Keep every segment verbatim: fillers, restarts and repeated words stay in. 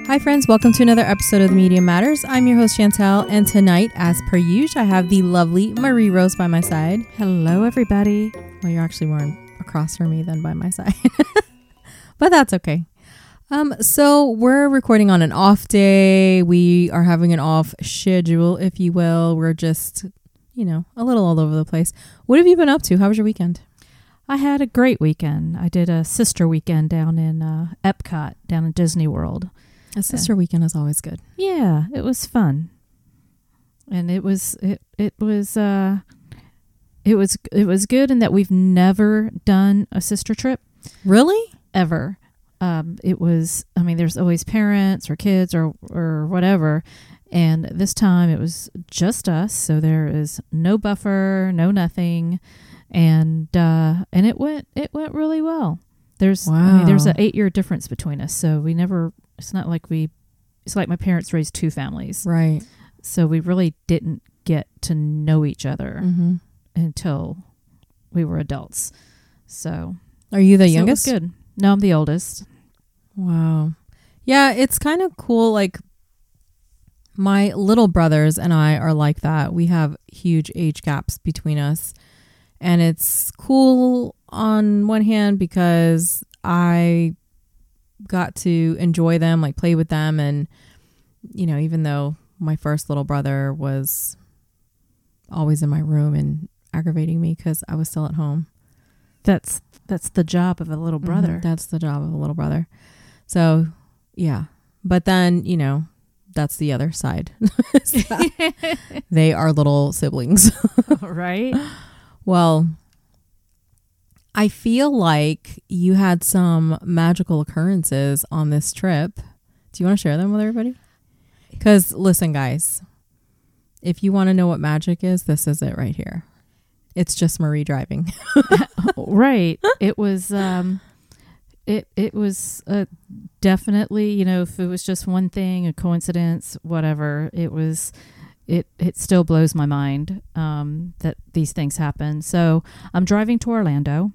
Hi friends, welcome to another episode of The Media Matters. I'm your host Chantel, and tonight, as per usual, I have the lovely Marie Rose by my side. Hello everybody. Well, you're actually more across from me than by my side. But that's okay. Um, so we're recording on an off day. We are having an off schedule, if you will. We're just, you know, a little all over the place. What have you been up to? How was your weekend? I had a great weekend. I did a sister weekend down in uh, Epcot, down in Disney World. A sister weekend is always good. Yeah, it was fun. And it was it it was uh it was it was good in that we've never done a sister trip. Really? Ever. Um it was I mean there's always parents or kids or or whatever, and this time it was just us, so there is no buffer, no nothing, and uh and it went it went really well. There's wow. I mean there's an eight year difference between us, so we never it's not like we it's like my parents raised two families. Right. So we really didn't get to know each other Mm-hmm. until we were adults. So are you the so youngest? It was good. No, I'm the oldest. Wow. Yeah, it's kind of cool. Like my little brothers and I are like that. We have huge age gaps between us. And it's cool on one hand because I got to enjoy them, like play with them. And, you know, even though my first little brother was always in my room and aggravating me because I was still at home. That's that's the job of a little brother. Mm-hmm. That's the job of a little brother. So, yeah. But then, you know, that's the other side. They are little siblings. Right? Well, I feel like you had some magical occurrences on this trip. Do you want to share them with everybody? Because listen, guys, if you want to know what magic is, this is it right here. It's just Marie driving. Right. It was, um, it, it was uh, definitely, you know, if it was just one thing, a coincidence, whatever, it was, it, it still blows my mind, um, that these things happen. So I'm driving to Orlando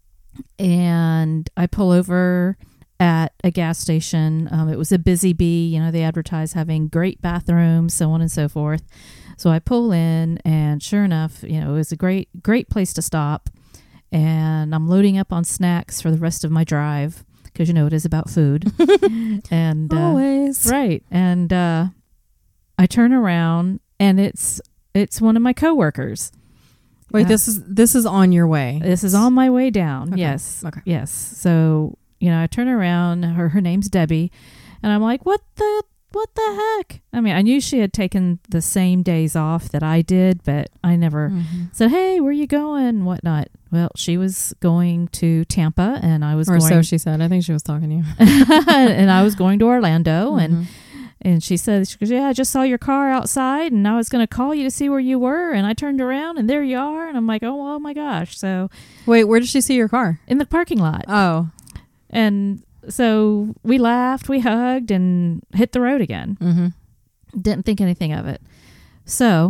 and I pull over at a gas station. Um, it was a busy bee, you know, they advertise having great bathrooms, so on and so forth. So I pull in, and sure enough, you know, it was a great, great place to stop. And I'm loading up on snacks for the rest of my drive because, you know, it is about food. And uh, always right. And uh, I turn around, and it's it's one of my coworkers. Wait, uh, this is this is on your way. This is on my way down. Okay. Yes. Okay. Yes. So, you know, I turn around, her her name's Debbie, and I'm like, what the what the heck? I mean, I knew she had taken the same days off that I did, but I never Mm-hmm. said, hey, where you going? Whatnot. Well, she was going to Tampa, and I was or going so she said. I think she was talking to you. and I was going to Orlando, Mm-hmm. and and she said, she goes, yeah, I just saw your car outside, and I was going to call you to see where you were, and I turned around, and there you are, and I'm like, oh, oh my gosh. So Wait, where did she see your car? in the parking lot. Oh. And so we laughed, we hugged, and hit the road again. Mm-hmm. Didn't think anything of it. So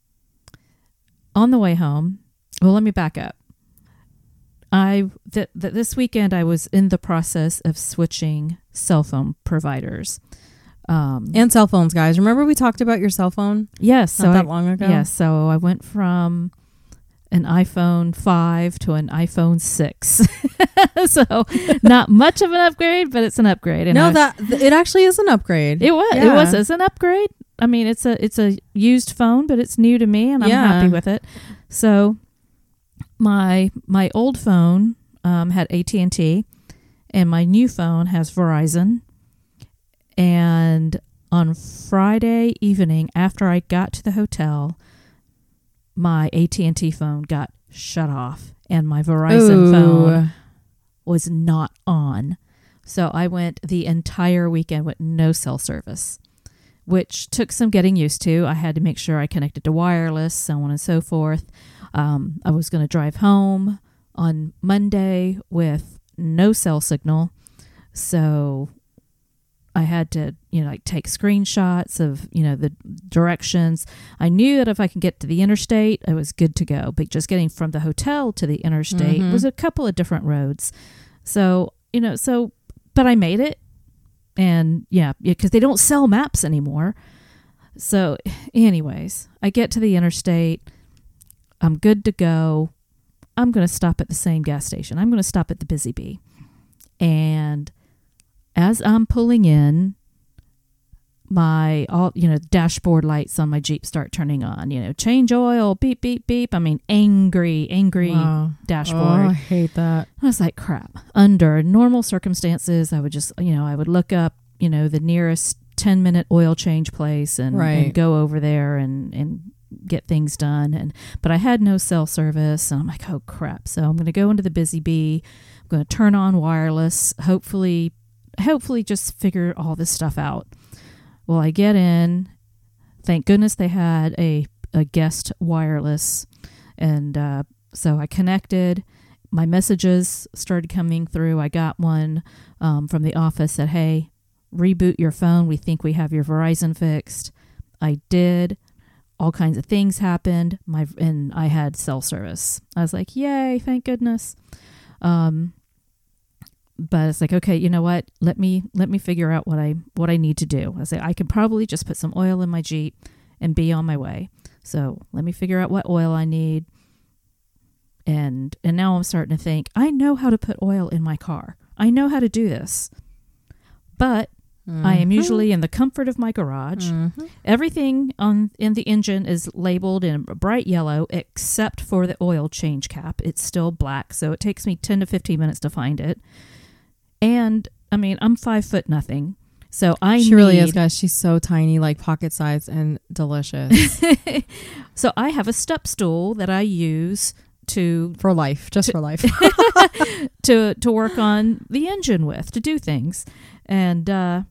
on the way home, well, let me back up. I th- th- this weekend I was in the process of switching cell phone providers. Um, And cell phones, guys. Remember we talked about your cell phone yes, not so that I, long ago? yes. So I went from an iPhone five to an iPhone six. So not much of an upgrade, but it's an upgrade. And no, I, that th- it actually is an upgrade. it was. Yeah. It was as an upgrade. I mean, it's a it's a used phone, but it's new to me, and I'm Yeah. happy with it. So my my old phone um, had A T and T, and my new phone has Verizon. And on Friday evening, after I got to the hotel, my A T and T phone got shut off, and my Verizon Ooh. phone was not on. So I went the entire weekend with no cell service, which took some getting used to. I had to make sure I connected to wireless, so on and so forth. Um, I was going to drive home on Monday with no cell signal, so I had to, you know, like take screenshots of, you know, the directions. I knew that if I could get to the interstate, I was good to go. But just getting from the hotel to the interstate Mm-hmm. was a couple of different roads. So, you know, so, but I made it. And yeah, because they don't sell maps anymore. So anyways, I get to the interstate. I'm good to go. I'm going to stop at the same gas station. I'm going to stop at the Busy Bee. And as I'm pulling in, my all you know dashboard lights on my Jeep start turning on. You know, change oil, beep, beep, beep. I mean, angry, angry wow. dashboard. Oh, I hate that. I was like, crap. Under normal circumstances, I would just, you know, I would look up, you know, the nearest ten minute oil change place and, right. and go over there and, and get things done. And but I had no cell service, and I'm like, oh crap. So I'm going to go into the Busy Bee. I'm going to turn on wireless. Hopefully, hopefully, just figure all this stuff out. Well, I get in. Thank goodness they had a a guest wireless, and uh, so I connected. My messages started coming through. I got one um, from the office that, hey, reboot your phone. We think we have your Verizon fixed. I did. All kinds of things happened. My and I had cell service. I was like, yay, thank goodness. Um, but it's like, okay, you know what? Let me let me figure out what I what I need to do. I say I could probably just put some oil in my Jeep and be on my way. So let me figure out what oil I need. And and now I'm starting to think, I know how to put oil in my car. I know how to do this. But mm-hmm. I am usually in the comfort of my garage. Mm-hmm. Everything on in the engine is labeled in bright yellow except for the oil change cap. It's still black, so it takes me ten to fifteen minutes to find it. And, I mean, I'm five foot nothing. So I She need, really is, guys. She's so tiny, like pocket size and delicious. So I have a step stool that I use to for life, just to, for life. to to work on the engine with, to do things. And uh,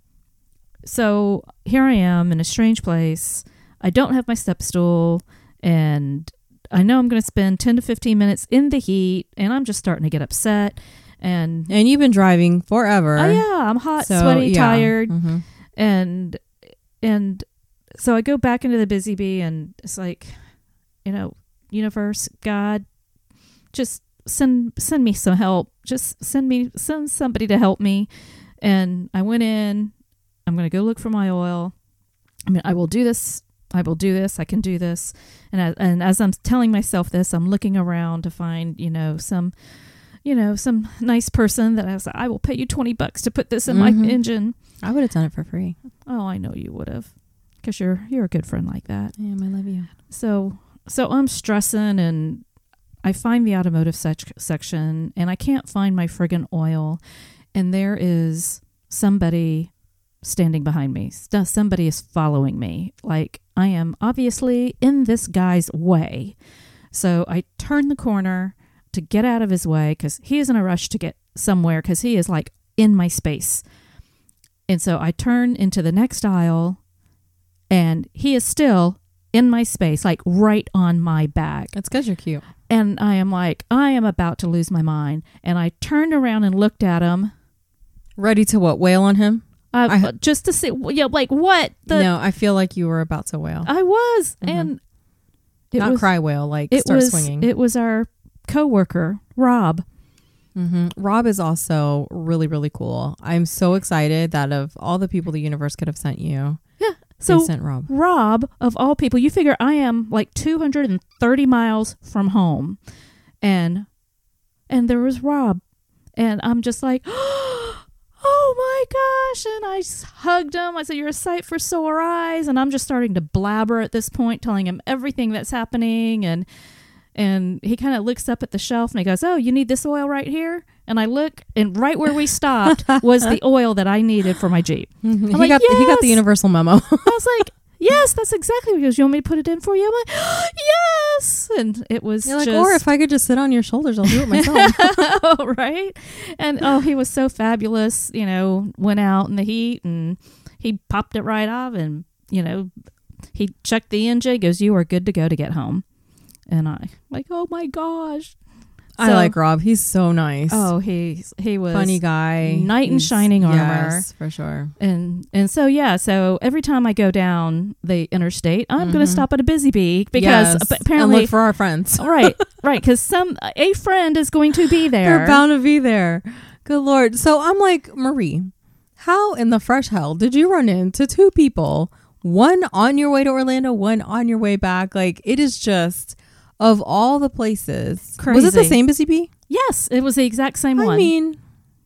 so here I am in a strange place. I don't have my step stool, and I know I'm going to spend ten to fifteen minutes in the heat, and I'm just starting to get upset. And and you've been driving forever. Oh yeah, I'm hot, so, sweaty, yeah. tired, mm-hmm. and and so I go back into the Busy Bee, and it's like, you know, universe, God, just send send me some help. Just send me send somebody to help me. And I went in. I'm going to go look for my oil. I mean, I will do this. I will do this. I can do this. And as, and as I'm telling myself this, I'm looking around to find, you know, some. you know, some nice person that I was like, I will pay you twenty bucks to put this in mm-hmm. my engine. I would have done it for free. Oh, I know you would have, because you're, you're a good friend like that. Yeah, I love you. So, so I'm stressing, and I find the automotive sec- section, and I can't find my friggin' oil. And there is somebody standing behind me. St- somebody is following me. Like, I am obviously in this guy's way. So I turn the corner to get out of his way, because he is in a rush to get somewhere, because he is like in my space. And so I turn into the next aisle, and he is still in my space, like right on my back. That's because you're cute. And I am like, I am about to lose my mind. And I turned around and looked at him. Ready to what? Wail on him? Uh, I, just to see, yeah, like what? The, no, I feel like you were about to wail. I was. Mm-hmm. And it not was, cry wail, like it start was, swinging. It was our co-worker, Rob. Mm-hmm. Rob is also really, really cool. I'm so excited that of all the people the universe could have sent you, yeah, so they sent Rob. Rob, of all people, you figure I am like two hundred thirty miles from home, and and there was Rob, and I'm just like, oh my gosh, and I hugged him. I said, you're a sight for sore eyes, and I'm just starting to blabber at this point, telling him everything that's happening, and And he kind of looks up at the shelf, and he goes, oh, you need this oil right here? And I look, and right where we stopped was the oil that I needed for my Jeep. Mm-hmm. He, like, got yes! the, he got the universal memo. I was like, yes, that's exactly what he goes, you want me to put it in for you? I'm like, oh, yes! And it was You're like, just... or if I could just sit on your shoulders, I'll do it myself. Oh, right? And, oh, he was so fabulous, you know, went out in the heat, and he popped it right off, and, you know, he checked the engine, goes, you are good to go to get home. And I like, oh my gosh. So, I like Rob. He's so nice. Oh, he he was funny guy. Knight in He's, shining armor. Yes, for sure. And and so yeah, so every time I go down the interstate, I'm mm-hmm. going to stop at a Busy Bee, because yes. apparently and look for our friends. right, right, because some a friend is going to be there. They're bound to be there. Good Lord. So I'm like, Marie, How in the fresh hell did you run into two people, one on your way to Orlando, one on your way back? Like, it is just, of all the places. Crazy. Was it the same Busy Bee? Yes, it was the exact same I one. I mean,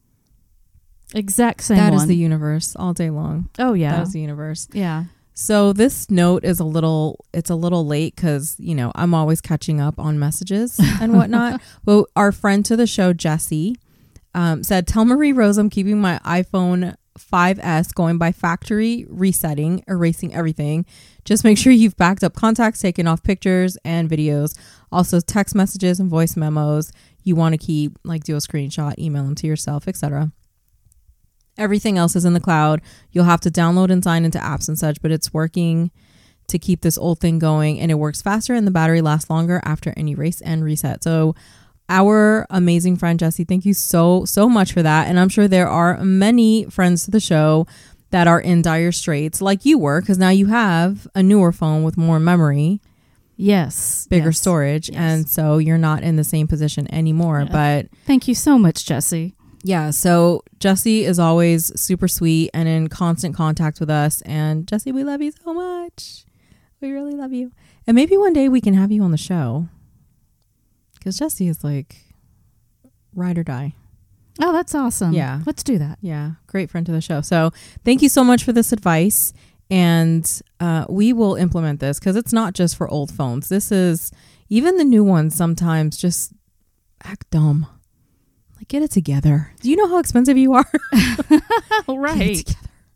exact same that one. is the universe all day long. Oh, yeah. That is the universe. Yeah. So this note is a little, it's a little late because, you know, I'm always catching up on messages and whatnot. But our friend to the show, Jessie, um, said, tell Marie Rose I'm keeping my iPhone five S going by factory resetting, erasing everything. Just make sure you've backed up contacts, taken off pictures and videos, also text messages and voice memos you want to keep, like do a screenshot, email them to yourself, et cetera. Everything else is in the cloud. You'll have to download and sign into apps and such, but it's working to keep this old thing going, and it works faster and the battery lasts longer after an erase and reset. So our amazing friend Jessie, thank you so, so much for that. And I'm sure there are many friends to the show that are in dire straits like you were, because now you have a newer phone with more memory. Yes. Bigger yes, storage. yes. And so you're not in the same position anymore. Yeah. But thank you so much, Jessie. yeah, so Jessie is always super sweet and in constant contact with us. And Jessie, we love you so much. We really love you. And maybe one day we can have you on the show. Because Jessie is like ride or die. Oh, that's awesome. Yeah. Let's do that. Yeah, great friend to the show. So thank you so much for this advice. And uh, we will implement this because it's not just for old phones. This is, even the new ones sometimes just act dumb. Like, get it together. Do you know how expensive you are? All right.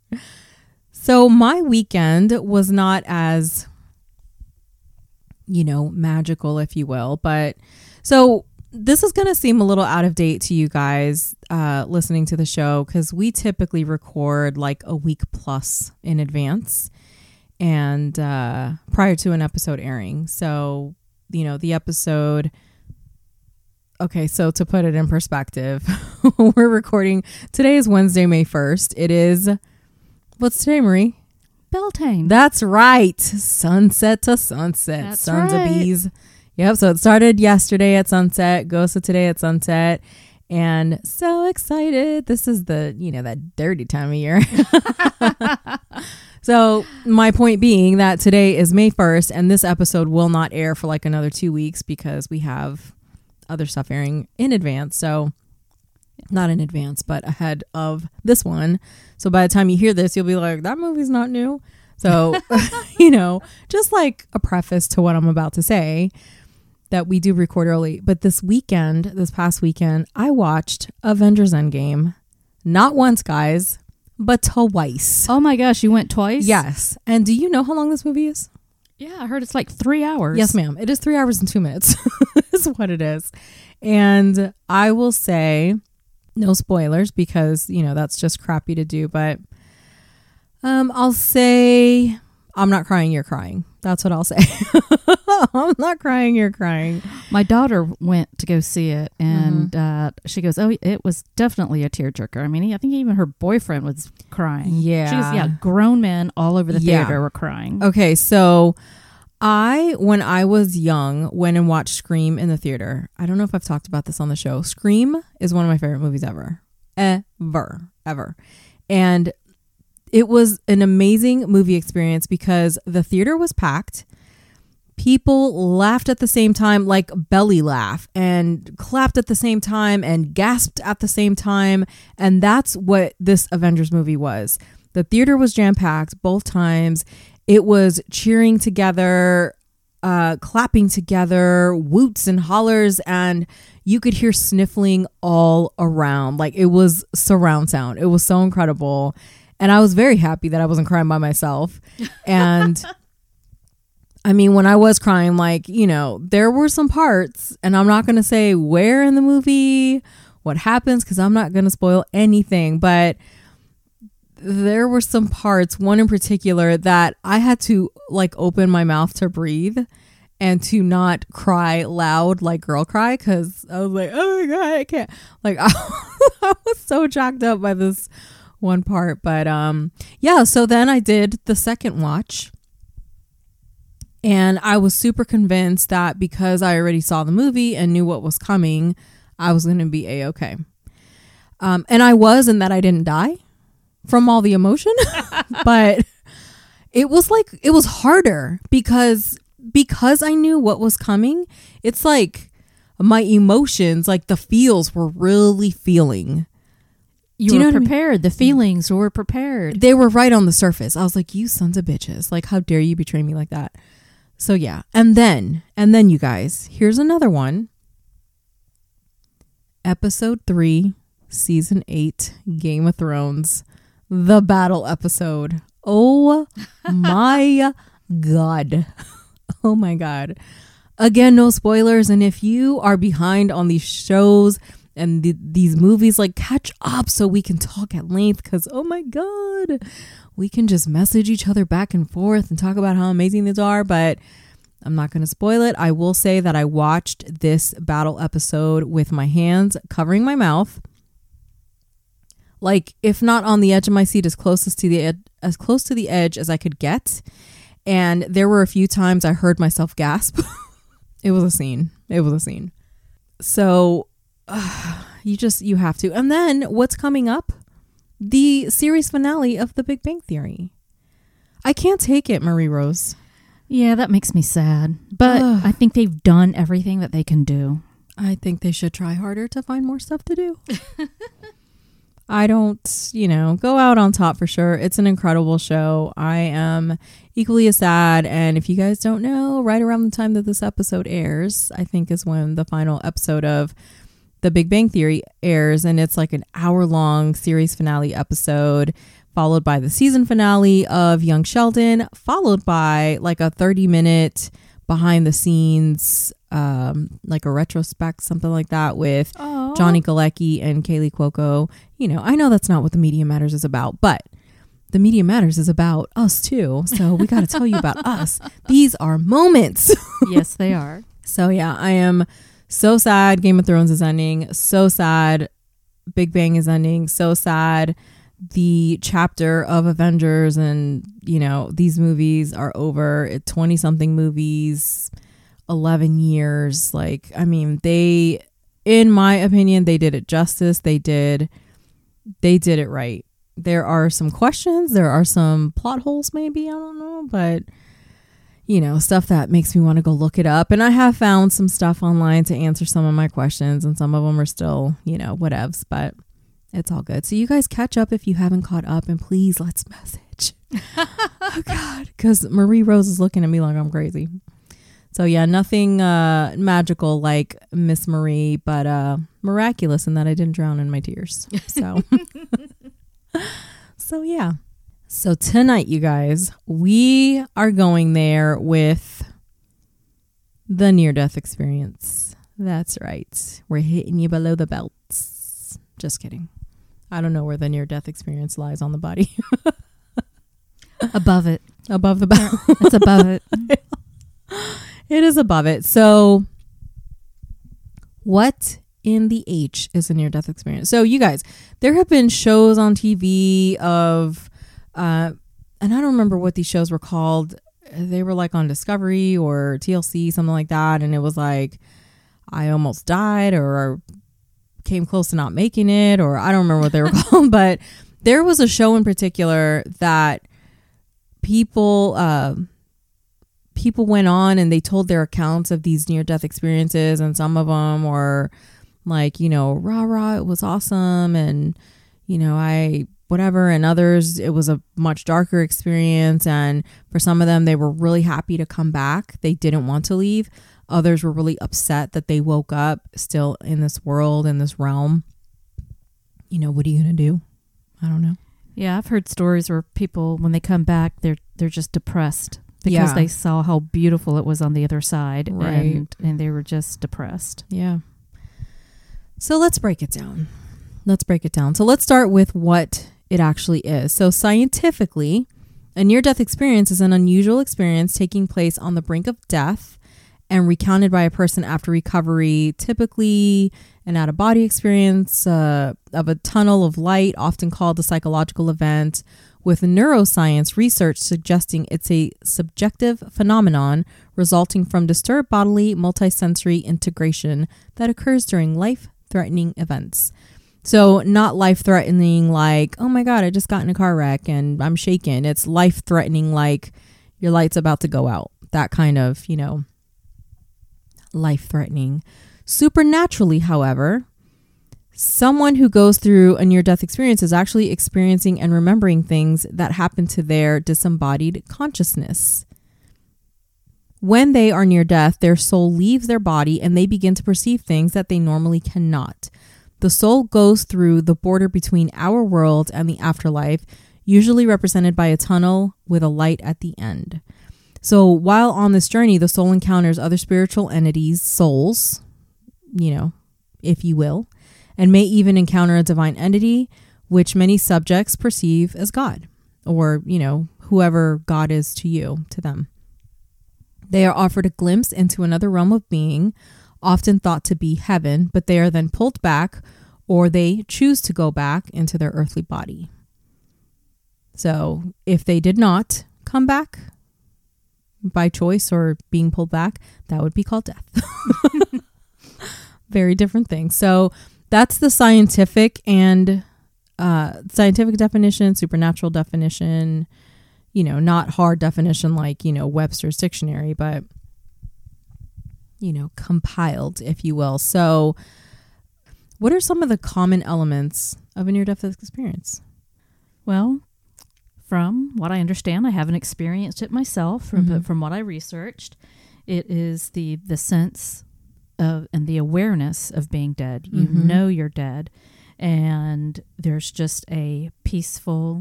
So my weekend was not as, you know, magical, if you will. But so this is going to seem a little out of date to you guys uh, listening to the show, because we typically record like a week plus in advance and uh, prior to an episode airing. So, you know, the episode... Okay, so to put it in perspective, we're recording, today is Wednesday, May first. It is, what's today, Marie? Beltane. That's right. Sunset to sunset. That's Sons right. of bees. Yep, so it started yesterday at sunset, goes to today at sunset, and so excited. This is the, you know, that dirty time of year. So my point being that today is May first, and this episode will not air for like another two weeks because we have other stuff airing in advance. So not in advance, but ahead of this one. So by the time you hear this, you'll be like, that movie's not new. So, you know, just like a preface to what I'm about to say, that we do record early. But this weekend, this past weekend, I watched Avengers Endgame. Not once, guys, but twice. Oh my gosh, you went twice? Yes. And do you know how long this movie is? Yeah, I heard it's like three hours. Yes, ma'am. It is three hours and two minutes. Is what it is. And I will say, no spoilers because, you know, that's just crappy to do. But um, I'll say, I'm not crying, you're crying. That's what I'll say. I'm not crying, you're crying. My daughter went to go see it, and mm-hmm. uh, she goes, oh, it was definitely a tearjerker. I mean, I think even her boyfriend was crying. Yeah. She was, yeah, grown men all over the theater yeah. were crying. Okay, so I, when I was young, went and watched Scream in the theater. I don't know if I've talked about this on the show. Scream is one of my favorite movies ever. Ever. Ever. And it was an amazing movie experience because the theater was packed. People laughed at the same time, like belly laugh, and clapped at the same time and gasped at the same time. And that's what this Avengers movie was. The theater was jam-packed both times. It was cheering together, uh, clapping together, whoots and hollers, and you could hear sniffling all around. Like, it was surround sound. It was so incredible. And I was very happy that I wasn't crying by myself. And I mean, when I was crying, like, you know, there were some parts, and I'm not going to say where in the movie, what happens, because I'm not going to spoil anything. But there were some parts, one in particular, that I had to like open my mouth to breathe and to not cry loud like girl cry, because I was like, oh my God, I can't. Like, I, I was so jacked up by this one part. But um yeah, so then I did the second watch, and I was super convinced that because I already saw the movie and knew what was coming, I was going to be a-okay. Um, and I was, in that I didn't die. from all the emotion. But it was like, it was harder because, because I knew what was coming. It's like my emotions, like the feels were really feeling. You, you were know what I mean? prepared. The feelings were prepared. They were right on the surface. I was like, you sons of bitches. Like, how dare you betray me like that? So yeah. And then, and then you guys, here's another one. Episode three, season eight, Game of Thrones, the battle episode. Oh my God. Oh my God. Again, no spoilers. And if you are behind on these shows and th- these movies, like, catch up so we can talk at length, because oh my God, we can just message each other back and forth and talk about how amazing these are. But I'm not going to spoil it. I will say that I watched this battle episode with my hands covering my mouth. Like, if not on the edge of my seat, as closest to the ed- as close to the edge as I could get. And there were a few times I heard myself gasp. It was a scene. It was a scene. So uh, you just, you have to. And then what's coming up? The series finale of The Big Bang Theory. I can't take it, Marie Rose. Yeah, that makes me sad. But Ugh. I think they've done everything that they can do. I think they should try harder to find more stuff to do. I don't, you know, go out on top for sure. It's an incredible show. I am equally as sad. And if you guys don't know, right around the time that this episode airs, I think is when the final episode of The Big Bang Theory airs. And it's like an hour long series finale episode, followed by the season finale of Young Sheldon, followed by like a thirty minute behind the scenes, um, like a retrospect, something like that with Aww. Johnny Galecki and Kaylee Cuoco. You know, I know that's not what the Media Matters is about, but the Media Matters is about us too. So we got to tell you about us. These are moments. Yes, they are. So yeah, I am so sad Game of Thrones is ending. So sad Big Bang is ending. So sad the chapter of Avengers and, you know, these movies are over. twenty something movies, eleven years. Like, I mean, they, in my opinion, they did it justice. They did, they did it right. There are some questions. There are some plot holes, maybe. I don't know. But, you know, stuff that makes me want to go look it up. And I have found some stuff online to answer some of my questions. And some of them are still, you know, whatevs. But it's all good. So you guys catch up if you haven't caught up. And please, let's message. Oh, God. Because Marie Rose is looking at me like I'm crazy. So, yeah, nothing uh, magical like Miss Marie, but uh, miraculous in that I didn't drown in my tears. So, so yeah. So tonight, you guys, we are going there with the near-death experience. That's right. We're hitting you below the belts. Just kidding. I don't know where the near-death experience lies on the body. Above it. Above the belt. It's above it. It is above it. So what in the H is a near-death experience? So you guys, there have been shows on T V of, uh, and I don't remember what these shows were called. They were like on Discovery or T L C, something like that. And it was like, I almost died or came close to not making it, or I don't remember what they were called. But there was a show in particular that people, uh, people went on and they told their accounts of these near-death experiences, and some of them were like, you know, rah rah, it was awesome, and you know, I whatever, and others it was a much darker experience, and for some of them they were really happy to come back, they didn't want to leave. Others were really upset that they woke up still in this world, in this realm. You know, what are you gonna do? I don't know. Yeah, I've heard stories where people, when they come back, they're they're just depressed because Yeah. they saw how beautiful it was on the other side, Right. and and they were just depressed. Yeah. So let's break it down. Let's break it down. So let's start with what it actually is. So scientifically, a near-death experience is an unusual experience taking place on the brink of death and recounted by a person after recovery, typically an out-of-body experience uh, of a tunnel of light, often called a psychological event, with neuroscience research suggesting it's a subjective phenomenon resulting from disturbed bodily multisensory integration that occurs during life-threatening events. So not life-threatening like, oh my God, I just got in a car wreck and I'm shaken. It's life-threatening like your light's about to go out. That kind of, you know, life-threatening. Supernaturally, however, someone who goes through a near-death experience is actually experiencing and remembering things that happen to their disembodied consciousness. When they are near death, their soul leaves their body and they begin to perceive things that they normally cannot. The soul goes through the border between our world and the afterlife, usually represented by a tunnel with a light at the end. So while on this journey, the soul encounters other spiritual entities, souls, you know, if you will, and may even encounter a divine entity, which many subjects perceive as God, or, you know, whoever God is to you, to them. They are offered a glimpse into another realm of being, often thought to be heaven, but they are then pulled back, or they choose to go back into their earthly body. So if they did not come back by choice or being pulled back, that would be called death. Very different thing. So that's the scientific and uh, scientific definition, supernatural definition, you know, not hard definition like, you know, Webster's dictionary, but, you know, compiled, if you will. So what are some of the common elements of a near-death experience? Well, from what I understand, I haven't experienced it myself, from, Mm-hmm. but from what I researched, it is the the sense of and the awareness of being dead. You Mm-hmm. know you're dead, and there's just a peaceful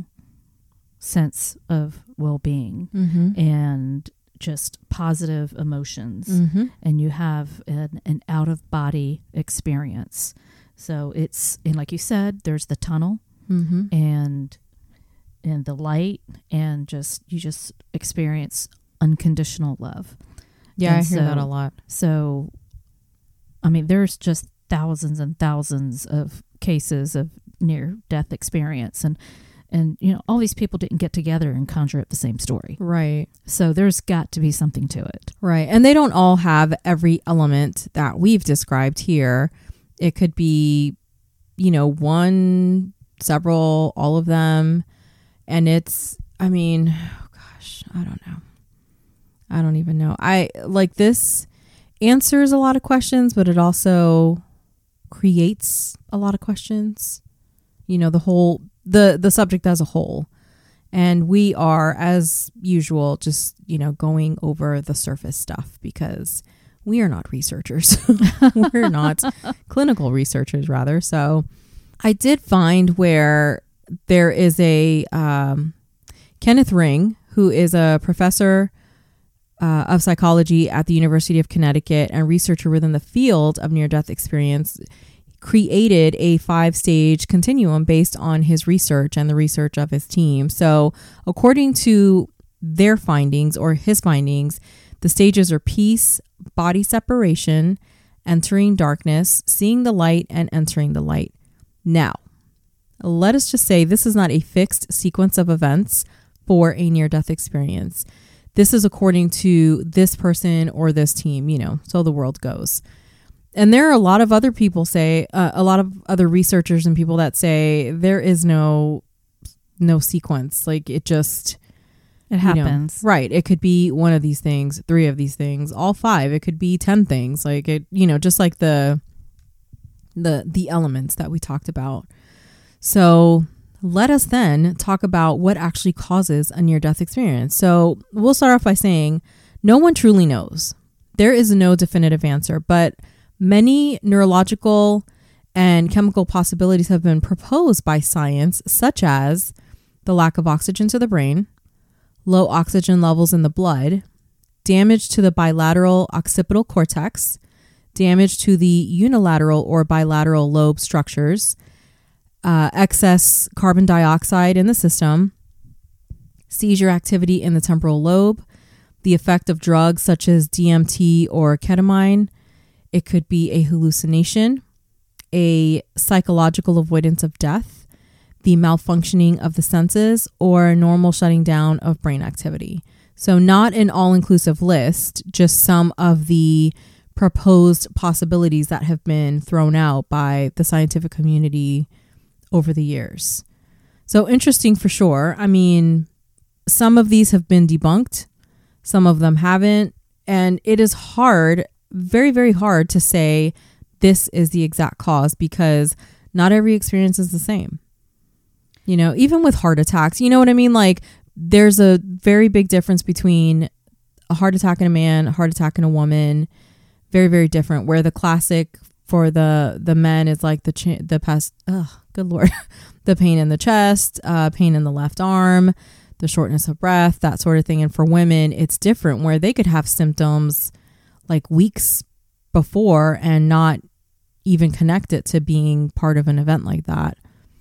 sense of well-being Mm-hmm. and just positive emotions, Mm-hmm. and you have an, an out-of-body experience. So it's, and like you said, there's the tunnel Mm-hmm. and and the light, and just you just experience unconditional love. Yeah, And I hear so- that a lot. So, I mean, there's just thousands and thousands of cases of near-death experience, and and you know, all these people didn't get together and conjure up the same story. Right. So there's got to be something to it. Right. And they don't all have every element that we've described here. It could be, you know, one, several, all of them. And it's, I mean, oh gosh, I don't know. I don't even know. I like this answers a lot of questions, but it also creates a lot of questions. You know, the whole, the, the subject as a whole. And we are, as usual, just, you know, going over the surface stuff because we are not researchers. We're not clinical researchers, rather. So I did find where there is a um, Kenneth Ring, who is a professor uh, of psychology at the University of Connecticut and researcher within the field of near-death experience, created a five-stage continuum based on his research and the research of his team. So according to their findings or his findings, the stages are peace, body separation, entering darkness, seeing the light, and entering the light. Now, let us just say this is not a fixed sequence of events for a near-death experience. This is according to this person or this team, you know, so the world goes. And there are a lot of other people say, uh, a lot of other researchers and people that say there is no no sequence. Like it just... It happens. You know, right. It could be one of these things, three of these things, all five. It could be ten things. Like it, you know, just like the the the elements that we talked about. So let us then talk about what actually causes a near-death experience. So we'll start off by saying no one truly knows. There is no definitive answer, but many neurological and chemical possibilities have been proposed by science, such as the lack of oxygen to the brain, low oxygen levels in the blood, damage to the bilateral occipital cortex, damage to the unilateral or bilateral lobe structures, uh, excess carbon dioxide in the system, seizure activity in the temporal lobe, the effect of drugs such as D M T or ketamine. It could be a hallucination, a psychological avoidance of death, the malfunctioning of the senses, or a normal shutting down of brain activity. So not an all-inclusive list, just some of the proposed possibilities that have been thrown out by the scientific community over the years. So interesting for sure. I mean, some of these have been debunked, some of them haven't, and it is hard, very, very hard to say this is the exact cause because not every experience is the same. You know, even with heart attacks, you know what I mean? Like, there's a very big difference between a heart attack in a man, a heart attack in a woman. Very, very different. Where the classic for the the men is like the ch- the past. Oh, good Lord, the pain in the chest, uh, pain in the left arm, the shortness of breath, that sort of thing. And for women, it's different, where they could have symptoms like weeks before and not even connect it to being part of an event like that.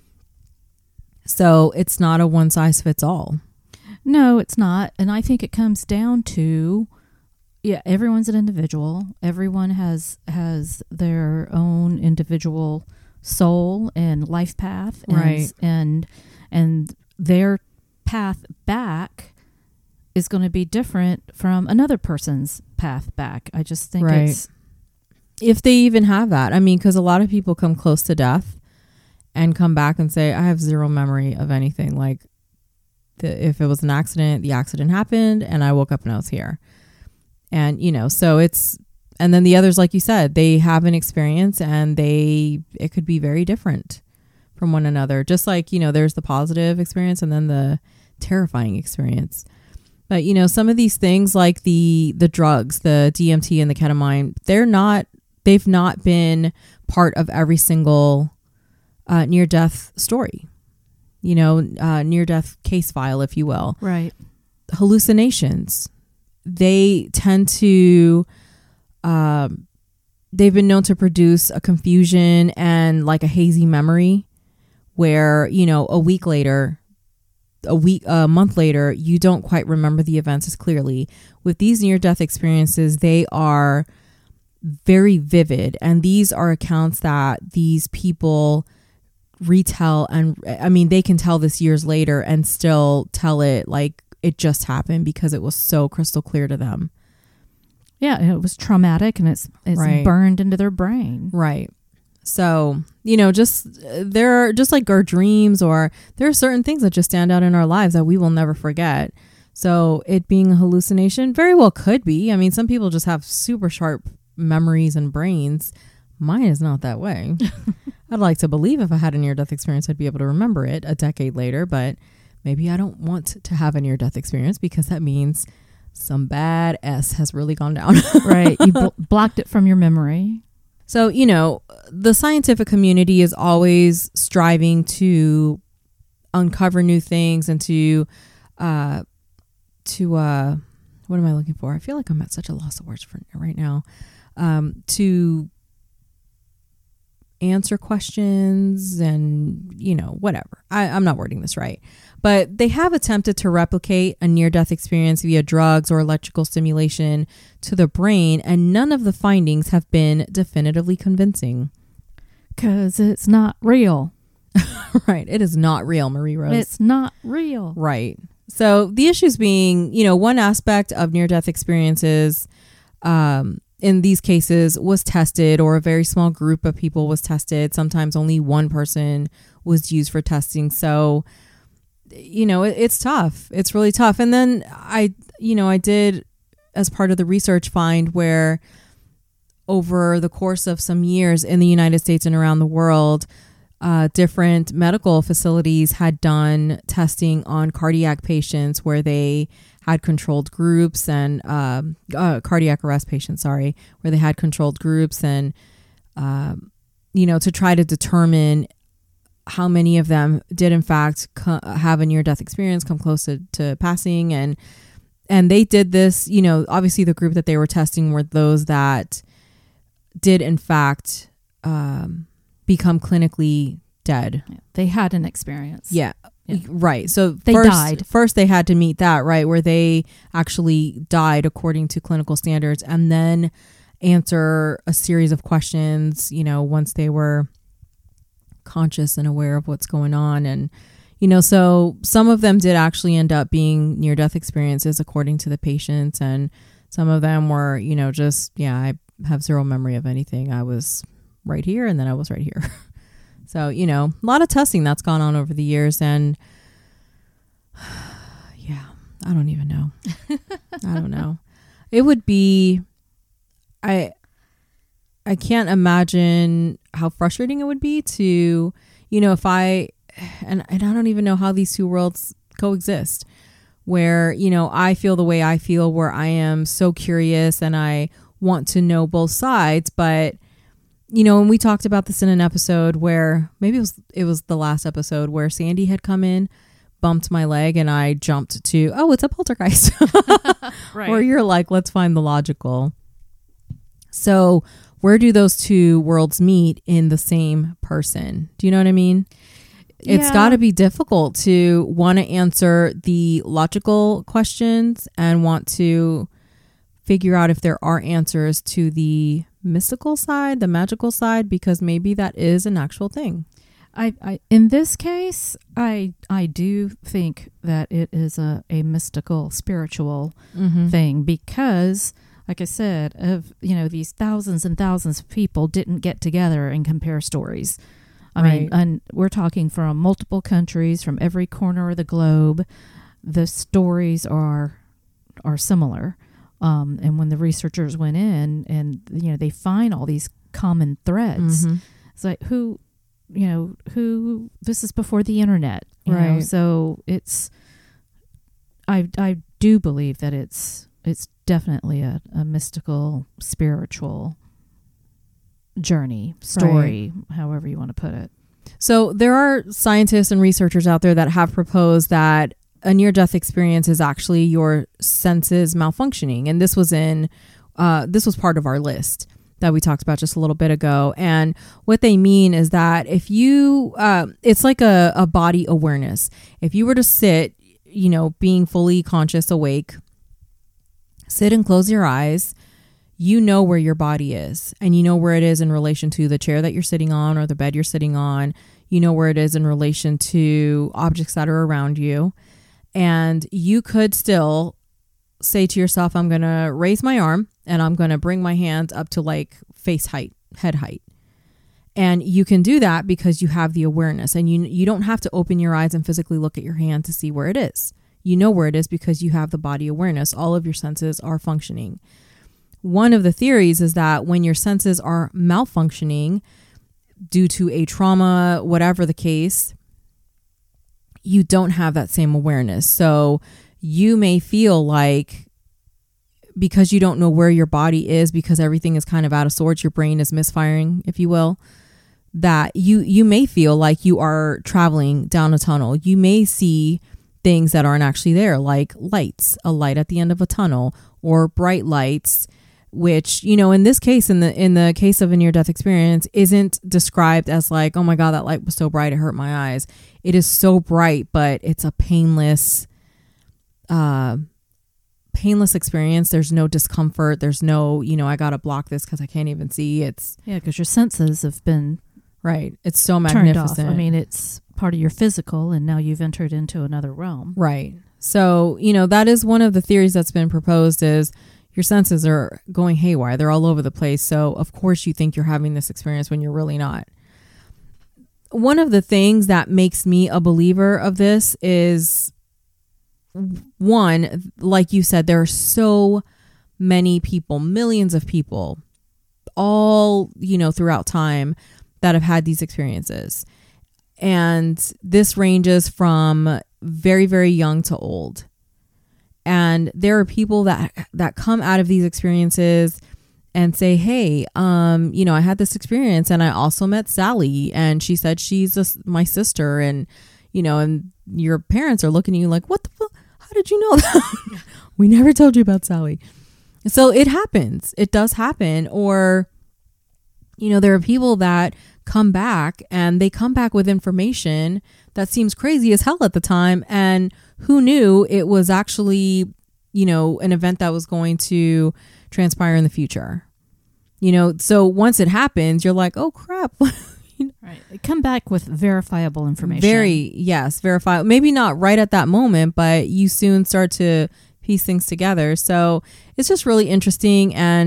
So it's not a one size fits all. No, it's not. And I think it comes down to, yeah, everyone's an individual. Everyone has has their own individual soul and life path. And, right. And, and their path back is going to be different from another person's path back. I just think right. it's... If they even have that. I mean, because a lot of people come close to death and come back and say, I have zero memory of anything. Like, the, if it was an accident, the accident happened and I woke up and I was here. And, you know, so it's, and then the others, like you said, they have an experience and they, it could be very different from one another. Just like, you know, there's the positive experience and then the terrifying experience. But, you know, some of these things like the, the drugs, the D M T and the ketamine, they're not, they've not been part of every single uh, near-death story. You know, uh, near-death case file, if you will. Right. Hallucinations. They tend to, um, they've been known to produce a confusion and like a hazy memory where, you know, a week later, a week, a month later, you don't quite remember the events as clearly. With these near-death experiences, they are very vivid. And these are accounts that these people retell, and I mean they can tell this years later and still tell it like it just happened because it was so crystal clear to them. Yeah, it was traumatic and it's it's right. burned into their brain. Right. So, you know, just there are just like our dreams, or there are certain things that just stand out in our lives that we will never forget. So it being a hallucination very well could be. I mean, some people just have super sharp memories and brains. Mine is not that way. I'd like to believe if I had a near-death experience, I'd be able to remember it a decade later, but maybe I don't want to have a near-death experience because that means some bad S has really gone down. Right. You bl- blocked it from your memory. So, you know, the scientific community is always striving to uncover new things and to, uh, to, uh, what am I looking for? I feel like I'm at such a loss of words for right now. Um, to answer questions and, you know, whatever. I, I'm not wording this right. But they have attempted to replicate a near-death experience via drugs or electrical stimulation to the brain, and none of the findings have been definitively convincing. Because it's not real. Right. It is not real, Marie Rose. It's not real. Right. So the issues being, you know, one aspect of near-death experiences um, in these cases was tested, or a very small group of people was tested. Sometimes only one person was used for testing. So, you know, it, it's tough. It's really tough. And then I, you know, I did, as part of the research, find where over the course of some years in the United States and around the world, uh, different medical facilities had done testing on cardiac patients where they had controlled groups and um, uh, cardiac arrest patients, sorry, where they had controlled groups and, um, you know, to try to determine how many of them did in fact co- have a near-death experience, come close to, to passing. And, and they did this, you know, obviously the group that they were testing were those that did in fact um, become clinically dead. Yeah, they had an experience. Yeah. Yeah. Right. So they first, died. First, they had to meet that, right, where they actually died according to clinical standards, and then answer a series of questions, you know, once they were conscious and aware of what's going on. And, you know, so some of them did actually end up being near-death experiences according to the patients, and some of them were, you know, just, yeah, I, have zero memory of anything. I was right here and then I was right here. So, you know, a lot of testing that's gone on over the years. And yeah, I don't even know. I don't know. It would be, I, I can't imagine how frustrating it would be to, you know, if I, and, and I don't even know how these two worlds coexist, where, you know, I feel the way I feel, where I am so curious and I want to know both sides. But, you know, and we talked about this in an episode where maybe it was, it was the last episode where Sandy had come in, bumped my leg, and I jumped to, oh, it's a poltergeist. Right. Or you're like, let's find the logical. So where do those two worlds meet in the same person? Do you know what I mean? It's yeah. got to be difficult to want to answer the logical questions and want to figure out if there are answers to the mystical side, the magical side, because maybe that is an actual thing. I, I in this case, I I do think that it is a, a mystical, spiritual mm-hmm. thing, because, like I said, of you know these thousands and thousands of people didn't get together and compare stories. I right. mean, and we're talking from multiple countries, from every corner of the globe. The stories are are similar. Um, and when the researchers went in and, you know, they find all these common threads, mm-hmm. it's like who, you know, who, this is before the internet, you right. know, so it's, I, I do believe that it's, it's definitely a, a mystical, spiritual journey, story, right. however you want to put it. So there are scientists and researchers out there that have proposed that a near-death experience is actually your senses malfunctioning. And this was in, uh, this was part of our list that we talked about just a little bit ago. And what they mean is that if you, uh, it's like a, a body awareness. If you were to sit, you know, being fully conscious, awake, sit and close your eyes, you know where your body is, and you know where it is in relation to the chair that you're sitting on or the bed you're sitting on. You know where it is in relation to objects that are around you. And you could still say to yourself, I'm going to raise my arm and I'm going to bring my hands up to like face height, head height. And you can do that because you have the awareness, and you you don't have to open your eyes and physically look at your hand to see where it is. You know where it is because you have the body awareness. All of your senses are functioning. One of the theories is that when your senses are malfunctioning due to a trauma, whatever the case, you don't have that same awareness. So you may feel like, because you don't know where your body is, because everything is kind of out of sorts, your brain is misfiring, if you will, that you, you may feel like you are traveling down a tunnel. You may see things that aren't actually there, like lights, a light at the end of a tunnel, or bright lights, which, you know, in this case, in the in the case of a near-death experience, isn't described as like, oh my God, that light was so bright, it hurt my eyes. It is so bright, but it's a painless, uh, painless experience. There's no discomfort. There's no, you know, I got to block this because I can't even see. It's yeah, because your senses have been right. It's so magnificent. Turned off. I mean, it's part of your physical, and now you've entered into another realm. Right. So, you know, that is one of the theories that's been proposed, is your senses are going haywire. They're all over the place. So, of course, you think you're having this experience when you're really not. One of the things that makes me a believer of this is, one, like you said, there are so many people, millions of people, all, you know, throughout time that have had these experiences. And this ranges from very, very young to old. And there are people that that come out of these experiences and say, hey, um, you know, I had this experience and I also met Sally, and she said she's a, my sister. And, you know, and your parents are looking at you like, what the fuck? How did you know that? We never told you about Sally. So it happens. It does happen. Or, you know, there are people that come back and they come back with information that seems crazy as hell at the time. And who knew it was actually, you know, an event that was going to transpire in the future. You know, so once it happens, you're like, oh, crap. Right. Come back with verifiable information. Very, yes, verifiable. Maybe not right at that moment, but you soon start to piece things together. So it's just really interesting. And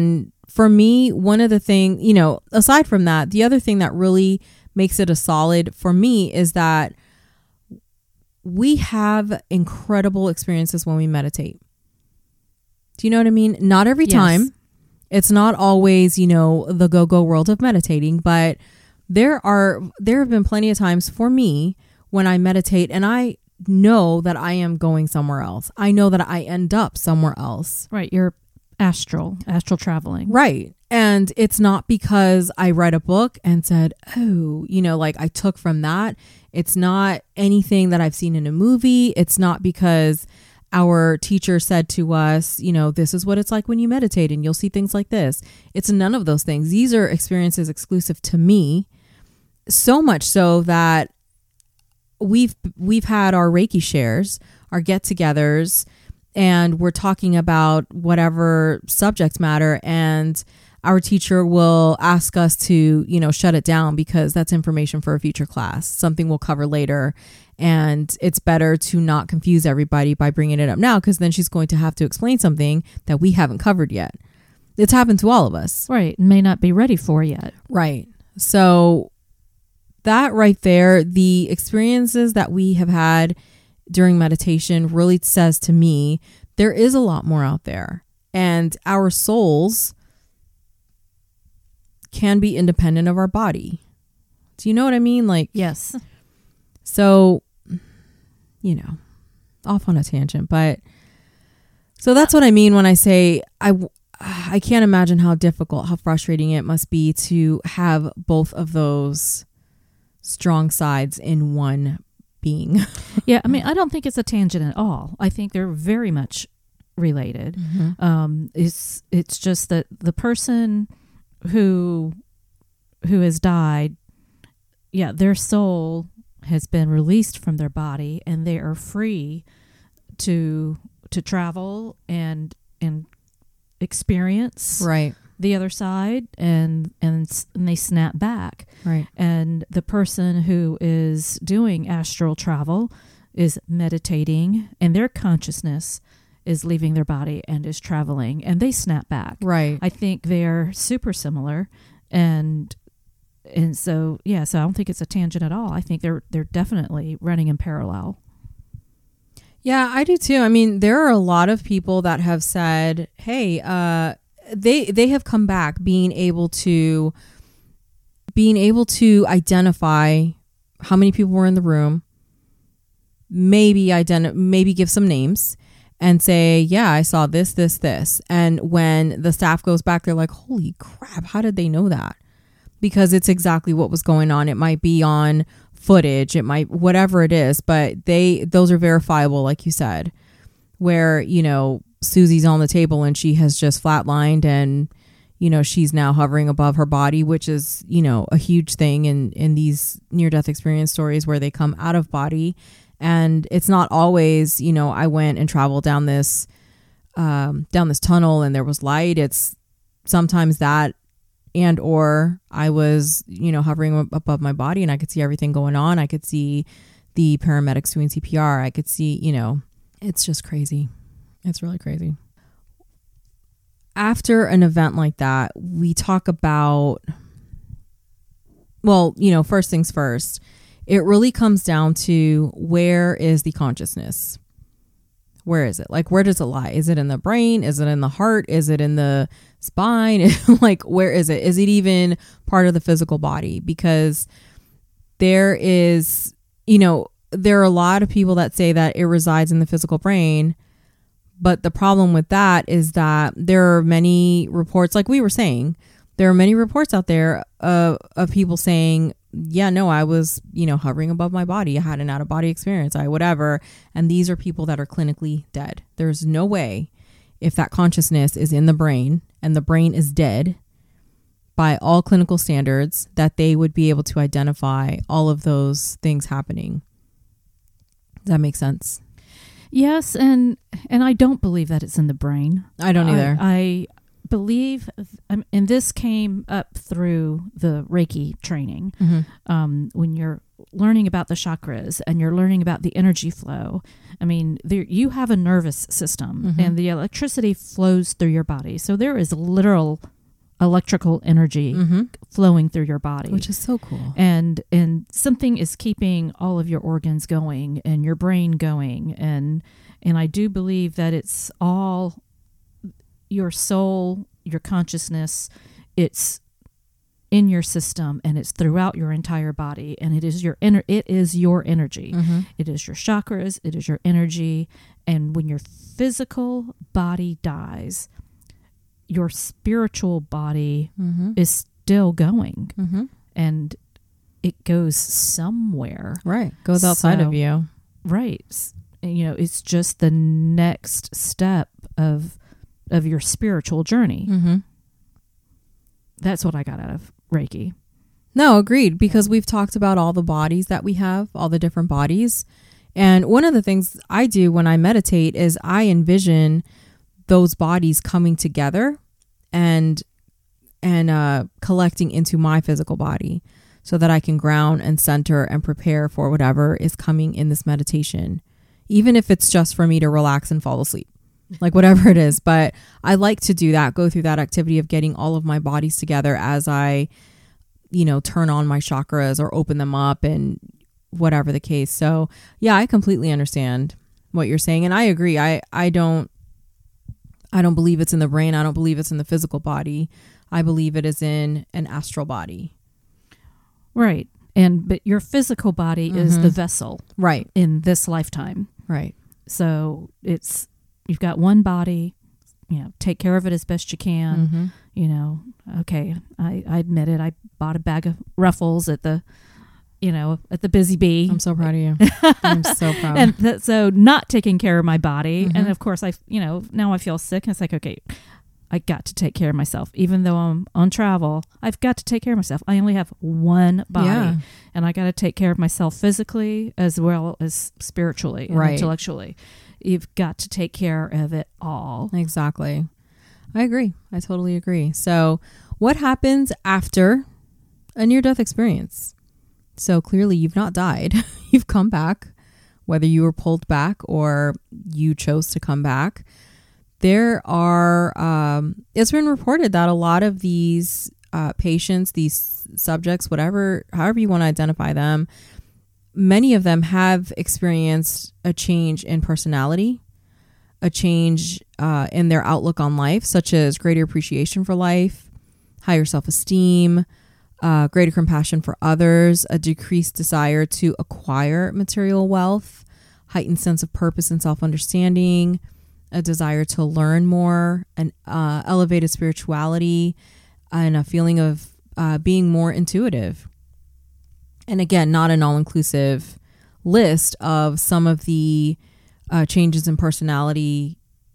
for me, one of the thing, you know, aside from that, the other thing that really makes it a solid for me is that we have incredible experiences when we meditate. Do you know what I mean? Not every Yes. time. It's not always, you know, the go-go world of meditating, but there are, there have been plenty of times for me when I meditate and I know that I am going somewhere else. I know that I end up somewhere else. Right. You're astral, astral traveling. Right. And it's not because I read a book and said, oh, you know, like I took from that. It's not anything that I've seen in a movie. It's not because our teacher said to us, you know, this is what it's like when you meditate and you'll see things like this. It's none of those things. These are experiences exclusive to me. So much so that we've we've had our Reiki shares, our get-togethers, and we're talking about whatever subject matter, and our teacher will ask us to, you know, shut it down because that's information for a future class, something we'll cover later. And it's better to not confuse everybody by bringing it up now, because then she's going to have to explain something that we haven't covered yet. It's happened to all of us. Right. May not be ready for yet. Right. So that right there, the experiences that we have had during meditation really says to me, there is a lot more out there, and our souls can be independent of our body. Do you know what I mean? Like, Yes. so, you know, off on a tangent, but so that's what I mean when I say I, I can't imagine how difficult, how frustrating it must be to have both of those strong sides in one being. Yeah. I mean, I don't think it's a tangent at all. I think they're very much related. Mm-hmm. Um, it's, it's just that the person who, who has died, yeah, their soul has been released from their body and they are free to, to travel and, and experience Right. the other side, and, and, s- and they snap back. Right. And the person who is doing astral travel is meditating, and their consciousness is leaving their body and is traveling, and they snap back. Right. I think they're super similar, and and so yeah, so I don't think it's a tangent at all. I think they're they're definitely running in parallel. Yeah, I do too. I mean, there are a lot of people that have said, hey, uh, they they have come back being able to being able to identify how many people were in the room, maybe identi- maybe give some names and say, yeah, I saw this, this, this. And when the staff goes back, they're like, holy crap, how did they know that? Because it's exactly what was going on. It might be on footage, it might, whatever it is, but they, those are verifiable, like you said, where, you know, Susie's on the table and she has just flatlined and, you know, she's now hovering above her body, which is, you know, a huge thing in, in these near-death experience stories where they come out of body. And it's not always, you know, I went and traveled down this, um, down this tunnel and there was light. It's sometimes that, and, or I was, you know, hovering above my body and I could see everything going on. I could see the paramedics doing C P R. I could see, you know, it's just crazy. It's really crazy. After an event like that, we talk about, well, you know, first things first, it really comes down to where is the consciousness? Where is it? Like, where does it lie? Is it in the brain? Is it in the heart? Is it in the spine? Like, where is it? Is it even part of the physical body? Because there is, you know, there are a lot of people that say that it resides in the physical brain. But the problem with that is that there are many reports, like we were saying, there are many reports out there uh, of people saying, yeah, no, I was, you know, hovering above my body. I had an out of body experience, I whatever. And these are people that are clinically dead. There's no way, if that consciousness is in the brain and the brain is dead by all clinical standards, that they would be able to identify all of those things happening. Does that make sense? Yes, and and I don't believe that it's in the brain. I don't either. I, I believe, um, and this came up through the Reiki training. Mm-hmm. Um, when you're learning about the chakras and you're learning about the energy flow, I mean, there, you have a nervous system, mm-hmm. and the electricity flows through your body. So there is literal electrical energy Mm-hmm. flowing through your body. Which is so cool. and and something is keeping all of your organs going and your brain going, and and I do believe that it's all your soul, your consciousness, it's in your system and it's throughout your entire body, and it is your ener- it is your energy. Mm-hmm. It is your chakras, it is your energy, and when your physical body dies, your spiritual body Mm-hmm. is still going, Mm-hmm. and it goes somewhere. Right. Goes outside So- of you. Right. S- You know, it's just the next step of of your spiritual journey. Mm-hmm. That's what I got out of Reiki. No, agreed. Because we've talked about all the bodies that we have, all the different bodies. And one of the things I do when I meditate is I envision those bodies coming together and and uh, collecting into my physical body so that I can ground and center and prepare for whatever is coming in this meditation, even if it's just for me to relax and fall asleep, like whatever it is. But I like to do that, go through that activity of getting all of my bodies together as I, you know, turn on my chakras or open them up and whatever the case. So yeah, I completely understand what you're saying. And I agree. I, I don't, I don't believe it's in the brain. I don't believe it's in the physical body. I believe it is in an astral body. Right. And but your physical body is Mhm. the vessel Right. in this lifetime. Right. So it's you've got one body, you know, take care of it as best you can. Mm-hmm. You know, okay, I, I admit it. I bought a bag of Ruffles at the, you know, at the Busy Bee. I'm so proud of you. I'm so proud. And th- so not taking care of my body. Mhm. And of course, I, you know, now I feel sick. And it's like, okay, I got to take care of myself. Even though I'm on travel, I've got to take care of myself. I only have one body. Yeah. And I got to take care of myself physically as well as spiritually and Right. intellectually. You've got to take care of it all. Exactly. I agree. I totally agree. So what happens after a near-death experience? So clearly you've not died. You've come back, whether you were pulled back or you chose to come back. There are, um, it's been reported that a lot of these uh, patients, these subjects, whatever, however you want to identify them, many of them have experienced a change in personality, a change uh, in their outlook on life, such as greater appreciation for life, higher self-esteem, uh, greater compassion for others, a decreased desire to acquire material wealth, heightened sense of purpose and self-understanding, a desire to learn more, an uh, elevated spirituality, and a feeling of uh, being more intuitive. And again, not an all-inclusive list of some of the uh, changes in personality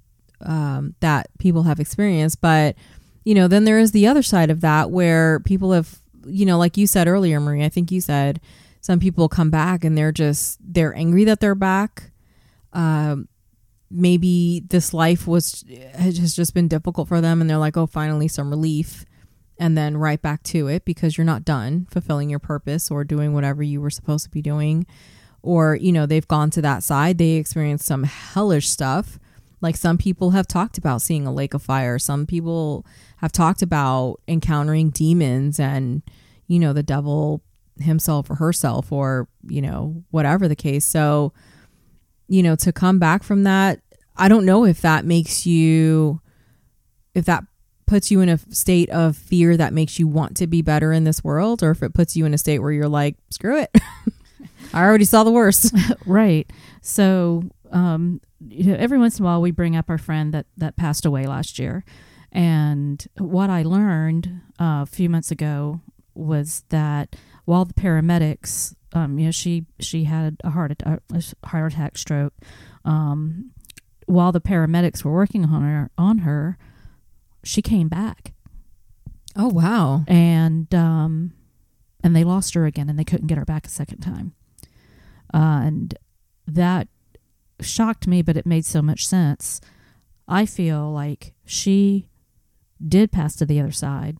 um, that people have experienced. But, you know, then there is the other side of that where people have, you know, like you said earlier, Marie, I think you said some people come back and they're just, they're angry that they're back. Um, maybe this life was, has just been difficult for them and they're like, oh, finally some relief. And then right back to it because you're not done fulfilling your purpose or doing whatever you were supposed to be doing. Or, you know, they've gone to that side. They experienced some hellish stuff. Like some people have talked about seeing a lake of fire. Some people have talked about encountering demons and, you know, the devil himself or herself or, you know, whatever the case. So, you know, to come back from that, I don't know if that makes you, if that puts you in a state of fear that makes you want to be better in this world, or if it puts you in a state where you're like, screw it. I already saw the worst. Right. So, um, you know, every once in a while we bring up our friend that, that passed away last year. And what I learned uh, a few months ago was that while the paramedics, um, you know, she, she had a heart attack, a heart attack stroke. Um, while the paramedics were working on her, on her, she came back. Oh, wow. And, um, and they lost her again and they couldn't get her back a second time. Uh, and that shocked me, but it made so much sense. I feel like she did pass to the other side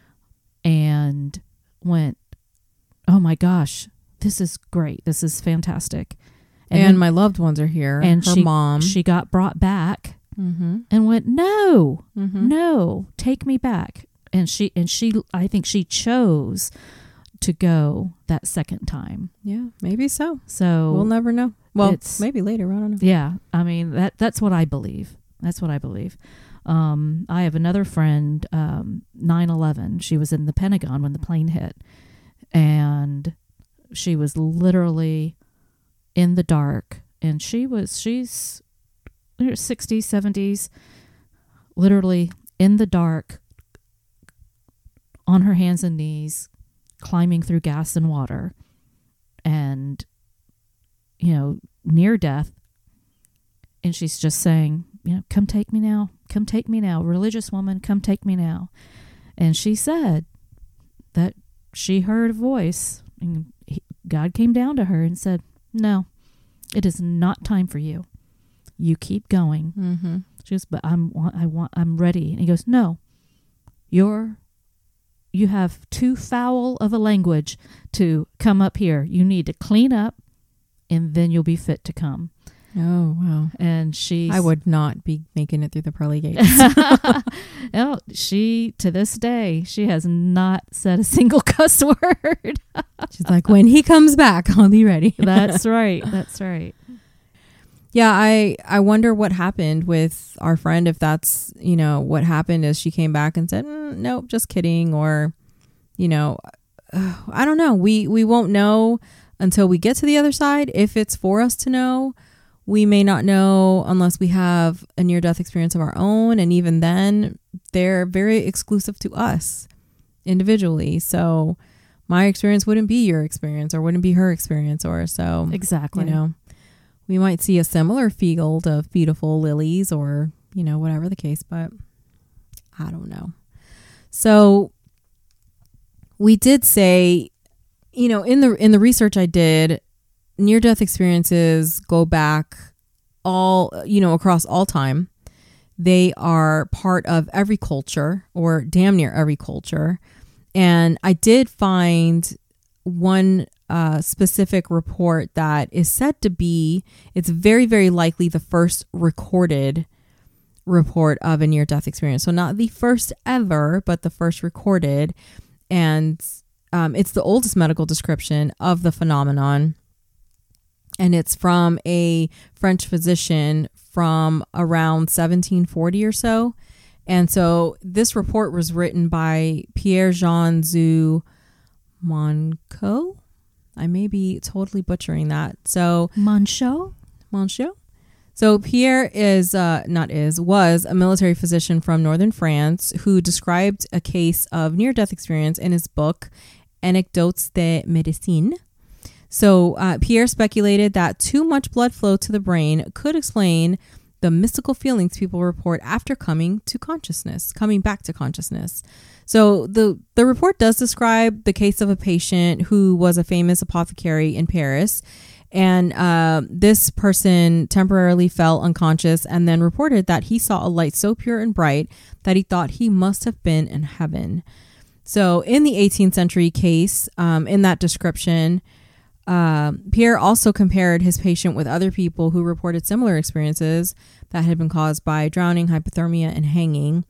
and went, oh my gosh, this is great. This is fantastic. And, And, then, my loved ones are here. and her she, mom. she got brought back mm-hmm. and went, no, Mm-hmm. no, take me back. and she and she I think she chose to go that second time. Yeah, maybe so. So we'll never know. Well, it's- maybe later. I don't know. Yeah, I mean that that's what I believe. That's what I believe. Um, I have another friend, um, nine eleven. She was in the Pentagon when the plane hit, and she was literally in the dark. And she was she's in her sixties, seventies, literally in the dark, on her hands and knees, climbing through gas and water, and you know, near death. And she's just saying, you know, come take me now. Come take me now. Religious woman, come take me now. And she said that she heard a voice, and he, God came down to her and said, no, it is not time for you. You keep going. Mm-hmm. She goes, but I'm, I want, I'm ready. And he goes, no, you're, you have too foul of a language to come up here. You need to clean up, and then you'll be fit to come. Oh, wow. And she, I would not be making it through the pearly gates. no, she, to this day, she has not said a single cuss word. She's like, when he comes back, I'll be ready. That's right. That's right. Yeah, I, I wonder what happened with our friend, if that's, you know, what happened is she came back and said, mm, nope, just kidding. Or, you know, uh, I don't know. We, we won't know until we get to the other side. If it's for us to know, we may not know unless we have a near-death experience of our own. And even then, they're very exclusive to us individually. So my experience wouldn't be your experience, or wouldn't be her experience. Or so, Exactly. you know, we might see a similar field of beautiful lilies, or, you know, whatever the case, but I don't know. So we did say, you know, in the in the research I did, near-death experiences go back all, you know, across all time. They are part of every culture, or damn near every culture. And I did find one uh, specific report that is said to be, it's very, very likely the first recorded report of a near-death experience. So not the first ever, but the first recorded. And um, it's the oldest medical description of the phenomenon. And it's from a French physician from around seventeen forty or so. And so this report was written by Pierre-Jean Zu Monceau. I may be totally butchering that. So Monceau? Monceau. So Pierre is, uh, not is, was a military physician from northern France who described a case of near-death experience in his book, Anecdotes de Médecine. So uh, Pierre speculated that too much blood flow to the brain could explain the mystical feelings people report after coming to consciousness, coming back to consciousness. So the, the report does describe the case of a patient who was a famous apothecary in Paris. And uh, this person temporarily fell unconscious and then reported that he saw a light so pure and bright that he thought he must have been in heaven. So in the eighteenth century case, um, in that description, Uh, Pierre also compared his patient with other people who reported similar experiences that had been caused by drowning, hypothermia, and hanging.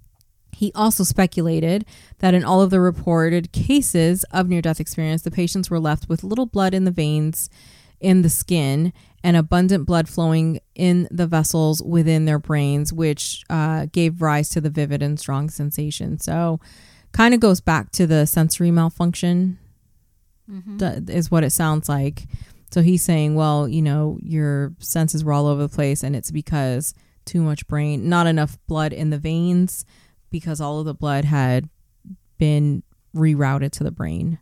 He also speculated that in all of the reported cases of near-death experience, the patients were left with little blood in the veins in the skin and abundant blood flowing in the vessels within their brains, which uh, gave rise to the vivid and strong sensation. So kind of goes back to the sensory malfunction. Mm-hmm. That is what it sounds like. So he's saying, well, you know, your senses were all over the place, and it's because too much brain, not enough blood in the veins, because all of the blood had been rerouted to the brain.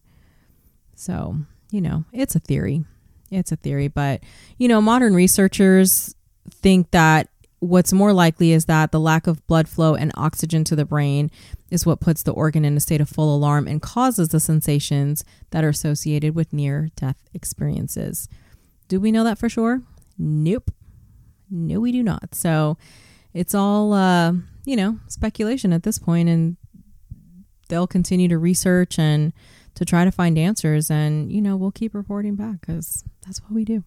So, you know, it's a theory. It's a theory. But, you know, modern researchers think that what's more likely is that the lack of blood flow and oxygen to the brain is what puts the organ in a state of full alarm and causes the sensations that are associated with near-death experiences. Do we know that for sure? Nope. No, we do not. So it's all, uh, you know, speculation at this point, and they'll continue to research and to try to find answers. And, you know, we'll keep reporting back because that's what we do.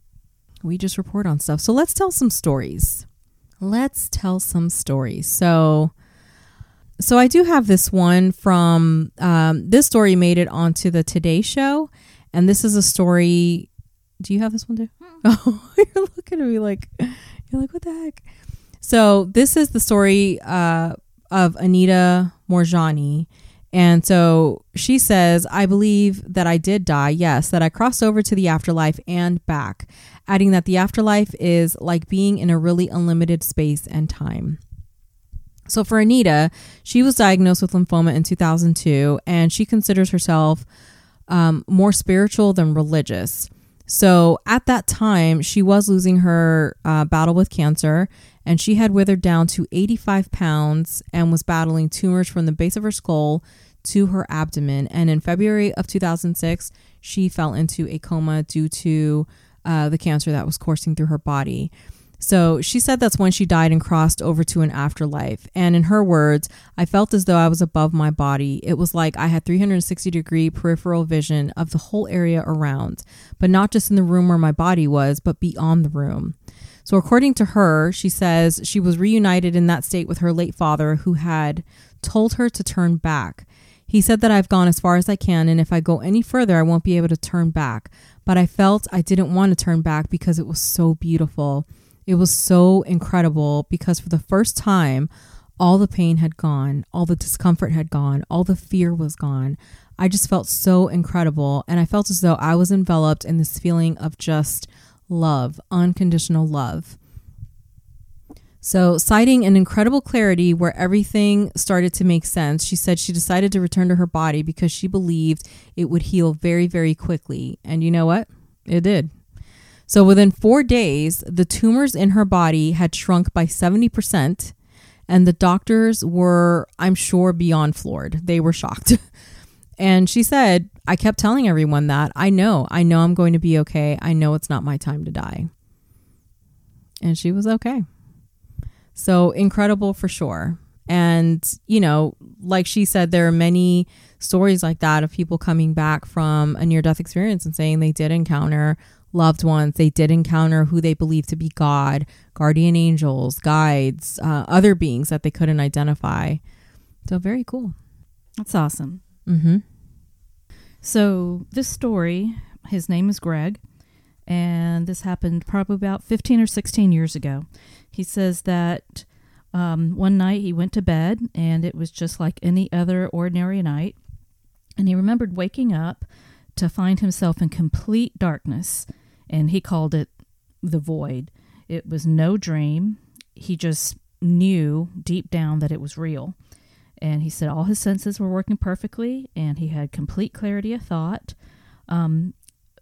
We just report on stuff. So let's tell some stories. Let's tell some stories. So so I do have this one from, um, this story made it onto the Today Show. And this is a story. Do you have this one too? Oh, you're looking at me like, you're like, what the heck? So this is the story uh, of Anita Morjani. And so she says, I believe that I did die. Yes, that I crossed over to the afterlife and back, adding that the afterlife is like being in a really unlimited space and time. So for Anita, she was diagnosed with lymphoma in two thousand two, and she considers herself um, more spiritual than religious. So at that time, she was losing her uh, battle with cancer, and she had withered down to eighty-five pounds and was battling tumors from the base of her skull to her abdomen. And in February of two thousand six, she fell into a coma due to uh, the cancer that was coursing through her body. So she said that's when she died and crossed over to an afterlife. And in her words, I felt as though I was above my body. It was like I had three hundred sixty degree peripheral vision of the whole area around, but not just in the room where my body was, but beyond the room. So according to her, she says she was reunited in that state with her late father, who had told her to turn back. He said that I've gone as far as I can, and if I go any further, I won't be able to turn back. But I felt I didn't want to turn back because it was so beautiful. It was so incredible because for the first time, all the pain had gone, all the discomfort had gone, all the fear was gone. I just felt so incredible, and I felt as though I was enveloped in this feeling of just love, unconditional love. So, citing an incredible clarity where everything started to make sense, she said she decided to return to her body because she believed it would heal very, very quickly. And you know what? It did. So within four days, the tumors in her body had shrunk by seventy percent, and the doctors were, I'm sure, beyond floored. They were shocked. And she said, I kept telling everyone that I know, I know I'm going to be okay. I know it's not my time to die. And she was okay. So incredible for sure. And, you know, like she said, there are many stories like that of people coming back from a near-death experience and saying they did encounter loved ones. They did encounter who they believe to be God, guardian angels, guides, uh, other beings that they couldn't identify. So very cool. That's awesome. Mm-hmm. So this story, his name is Greg, and this happened probably about fifteen or sixteen years ago. He says that um, one night he went to bed, and it was just like any other ordinary night. And he remembered waking up to find himself in complete darkness, and he called it the void. It was no dream. He just knew deep down that it was real. And he said all his senses were working perfectly, and he had complete clarity of thought. Um,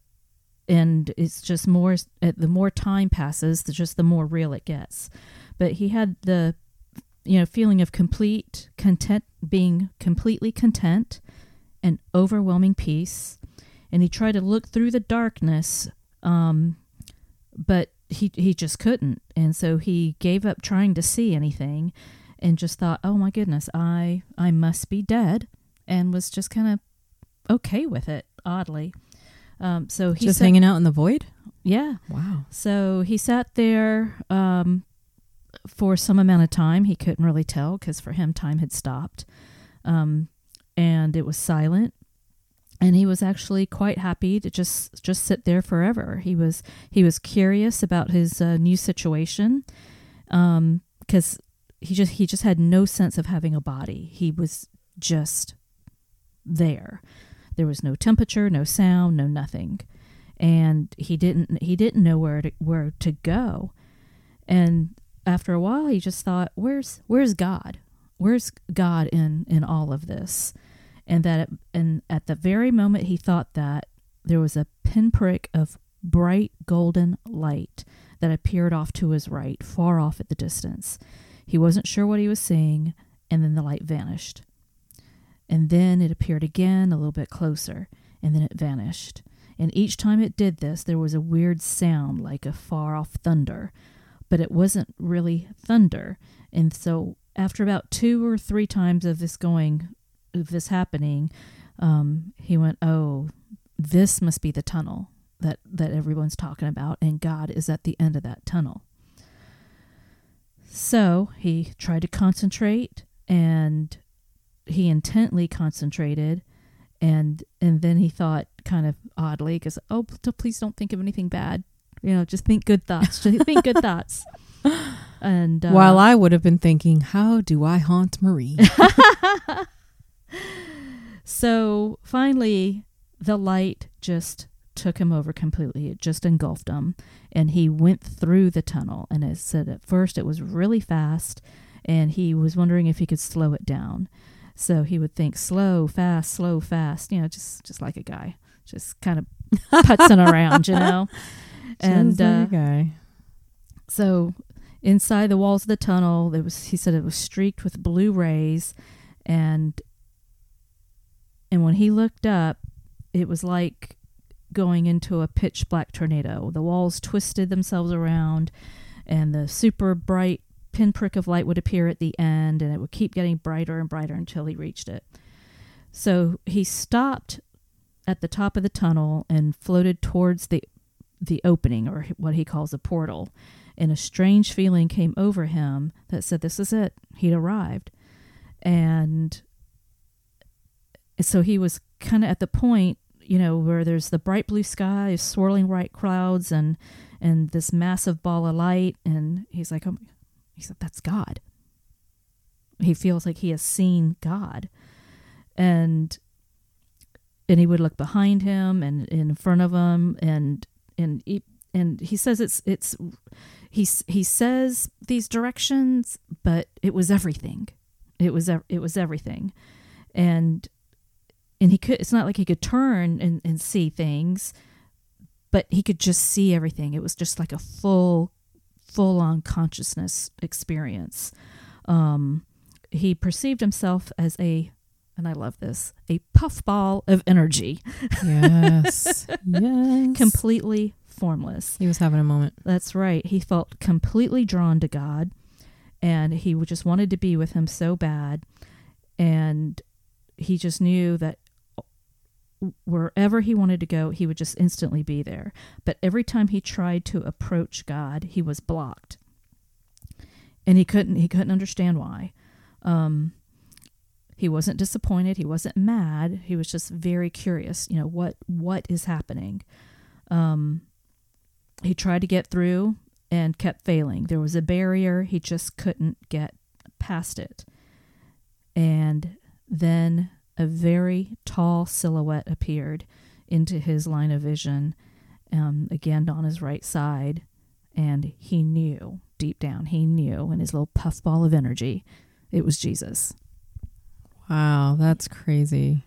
and it's just more, the more time passes, the just the more real it gets. But he had the, you know, feeling of complete content, being completely content and overwhelming peace. And he tried to look through the darkness, um, but he he just couldn't. And so he gave up trying to see anything and just thought, oh my goodness, I, I must be dead, and was just kind of okay with it, oddly. Um, so he Just sat, hanging out in the void? Yeah. Wow. So he sat there um, for some amount of time. He couldn't really tell because for him time had stopped. Um, and it was silent. And he was actually quite happy to just, just sit there forever. He was he was curious about his uh, new situation, um, because he just he just had no sense of having a body. He was just there. There was no temperature, no sound, no nothing, and he didn't he didn't know where to where to go. And after a while, he just thought, "Where's where's God? Where's God in in all of this?" And that, and at the very moment he thought that, there was a pinprick of bright golden light that appeared off to his right, far off at the distance. He wasn't sure what he was seeing, and then the light vanished. And then it appeared again a little bit closer, and then it vanished. And each time it did this, there was a weird sound like a far-off thunder, but it wasn't really thunder. And so after about two or three times of this going, of this happening, um, he went, oh, this must be the tunnel that, that everyone's talking about, and God is at the end of that tunnel. So he tried to concentrate, and he intently concentrated, and and then he thought kind of oddly, because, oh, p- please don't think of anything bad. You know, just think good thoughts. Just think good thoughts. And uh, while I would have been thinking, how do I haunt Marie? So finally, the light just took him over completely. It just engulfed him, and he went through the tunnel. And it said at first it was really fast, and he was wondering if he could slow it down. So he would think slow, fast, slow, fast. You know, just just like a guy, just kind of putzing around, you know. And Just like uh, a guy. So inside the walls of the tunnel, there was, he said, it was streaked with blue rays, and and when he looked up, it was like going into a pitch black tornado. The walls twisted themselves around, and the super bright pinprick of light would appear at the end, and it would keep getting brighter and brighter until he reached it. So he stopped at the top of the tunnel and floated towards the the opening, or what he calls a portal, and a strange feeling came over him that said this is it. He'd arrived. And so he was kind of at the point, you know, where there's the bright blue sky, swirling white clouds, and and this massive ball of light, and he's like, oh, he said, that's God. He feels like he has seen God. And and he would look behind him and in front of him, and and he, and he says it's it's he he says these directions, but it was everything. It was it was everything, and and he could. It's not like he could turn and, and see things, but he could just see everything. It was just like a full full on consciousness experience. Um, he perceived himself as a, and I love this, a puffball of energy. Yes. Yes. Completely formless. He was having a moment. That's right. He felt completely drawn to God, and he just wanted to be with him so bad. And he just knew that wherever he wanted to go, he would just instantly be there. But every time he tried to approach God, he was blocked. And he couldn't, he couldn't understand why. Um, He wasn't disappointed. He wasn't mad. He was just very curious. You know, what what is happening? Um, he tried to get through and kept failing. There was a barrier. He just couldn't get past it. And then a very tall silhouette appeared into his line of vision, um, again on his right side. And he knew, deep down, he knew in his little puffball of energy, it was Jesus. Wow, that's crazy.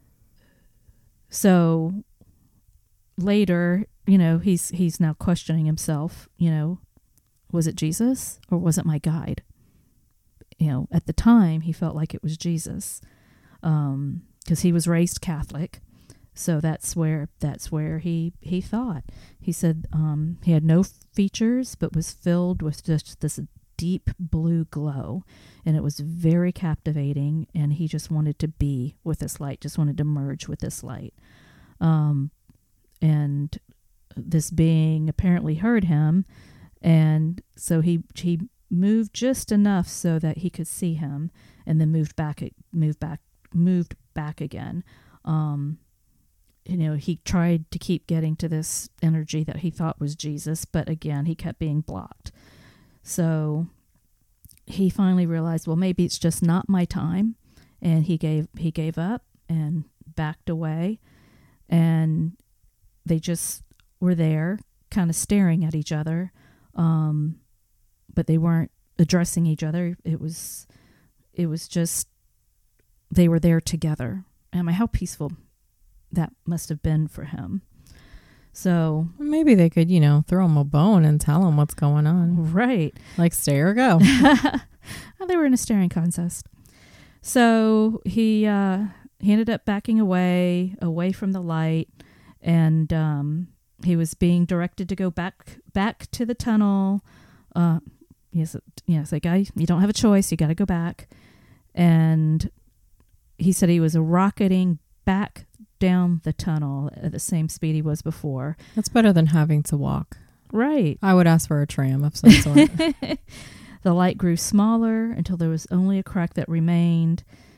So later, you know, he's he's now questioning himself, you know, was it Jesus or was it my guide? You know, at the time he felt like it was Jesus, um, because he was raised Catholic. So that's where that's where he, he thought. He said um, he had no features, but was filled with just this deep blue glow, and it was very captivating, and he just wanted to be with this light, just wanted to merge with this light. Um, and this being apparently heard him, and so he he moved just enough so that he could see him, and then moved back, moved back, moved back again. Um, you know, he tried to keep getting to this energy that he thought was Jesus, but again, he kept being blocked. So he finally realized, well, maybe it's just not my time, and he gave he gave up and backed away, and they just were there, kind of staring at each other, um, but they weren't addressing each other. It was it was just they were there together. And how peaceful that must have been for him. So maybe they could, you know, throw him a bone and tell him what's going on. Right. Like stay or go. Well, they were in a staring contest. So he uh, he ended up backing away, away from the light, and um, he was being directed to go back back to the tunnel. Uh, yes, yes, like I, you don't have a choice. You got to go back. And he said he was rocketing back down the tunnel at the same speed he was before. That's better than having to walk. Right. I would ask for a tram of some sort. The light grew smaller until there was only a crack that remained,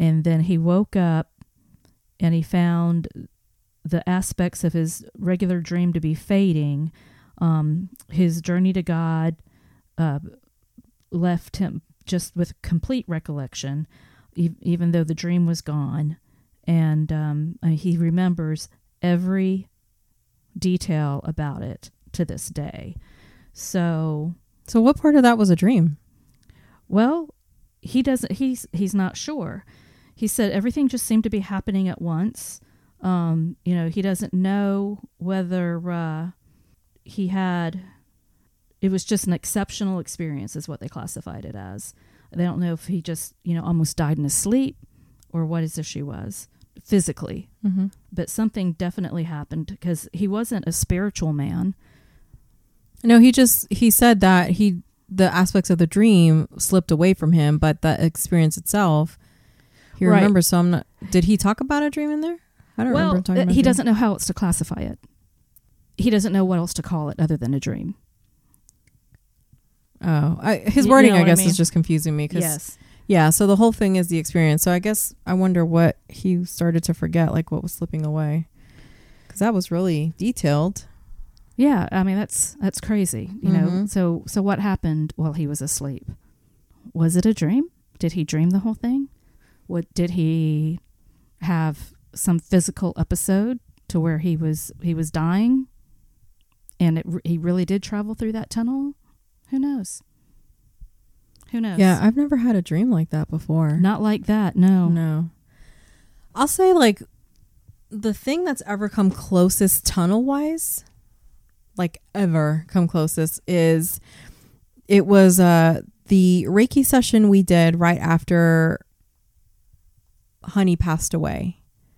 And then he woke up and he found the aspects of his regular dream to be fading. Um, his journey to God uh, left him just with complete recollection, e- even though the dream was gone. And um, he remembers every detail about it to this day. So, so what part of that was a dream? Well, he doesn't. He's he's not sure. He said everything just seemed to be happening at once. Um, you know, he doesn't know whether uh, he had. It was just an exceptional experience, is what they classified it as. They don't know if he just, you know, almost died in his sleep, or what his issue was physically. Mm-hmm. But something definitely happened, because he wasn't a spiritual man. No, he just he said that he the aspects of the dream slipped away from him, but the experience itself he Right. remembers. So I'm not. Did he talk about a dream in there? I don't Well, remember him talking uh, about a he dream. doesn't know how else to classify it. He doesn't know what else to call it other than a dream. Oh, I, his You- you wording, know I what I guess, mean? is just confusing me. Cause, Yes. Yeah. So the whole thing is the experience. So I guess I wonder what he started to forget, like what was slipping away, because that was really detailed. Yeah, I mean that's that's crazy, you know. Mhm. So so what happened while he was asleep? Was it a dream? Did he dream the whole thing? What did he have some physical episode to where he was he was dying, and it, he really did travel through that tunnel? Who knows? Who knows? Yeah, I've never had a dream like that before. Not like that. No. No. I'll say, like, the thing that's ever come closest tunnel wise, like ever come closest, is it was uh the Reiki session we did right after Honey passed away.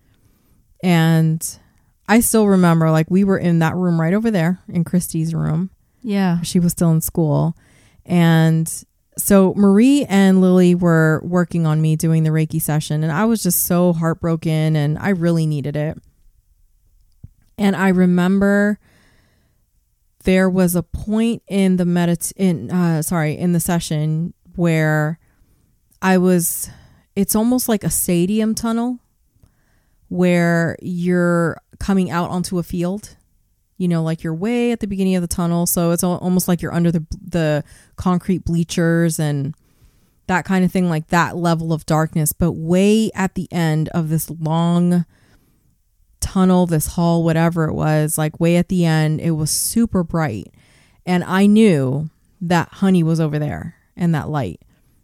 And I still remember, like, we were in that room right over there in Christy's room. Yeah. She was still in school. And so Marie and Lily were working on me doing the Reiki session, and I was just so heartbroken, and I really needed it. And I remember there was a point in the medit in uh sorry in the session where I was it's almost like a stadium tunnel where you're coming out onto a field. You know, like you're way at the beginning of the tunnel. So it's al- almost like you're under the the concrete bleachers and that kind of thing, like that level of darkness. But way at the end of this long tunnel, this hall, whatever it was, like way at the end, it was super bright. And I knew that Honey was over there and that light.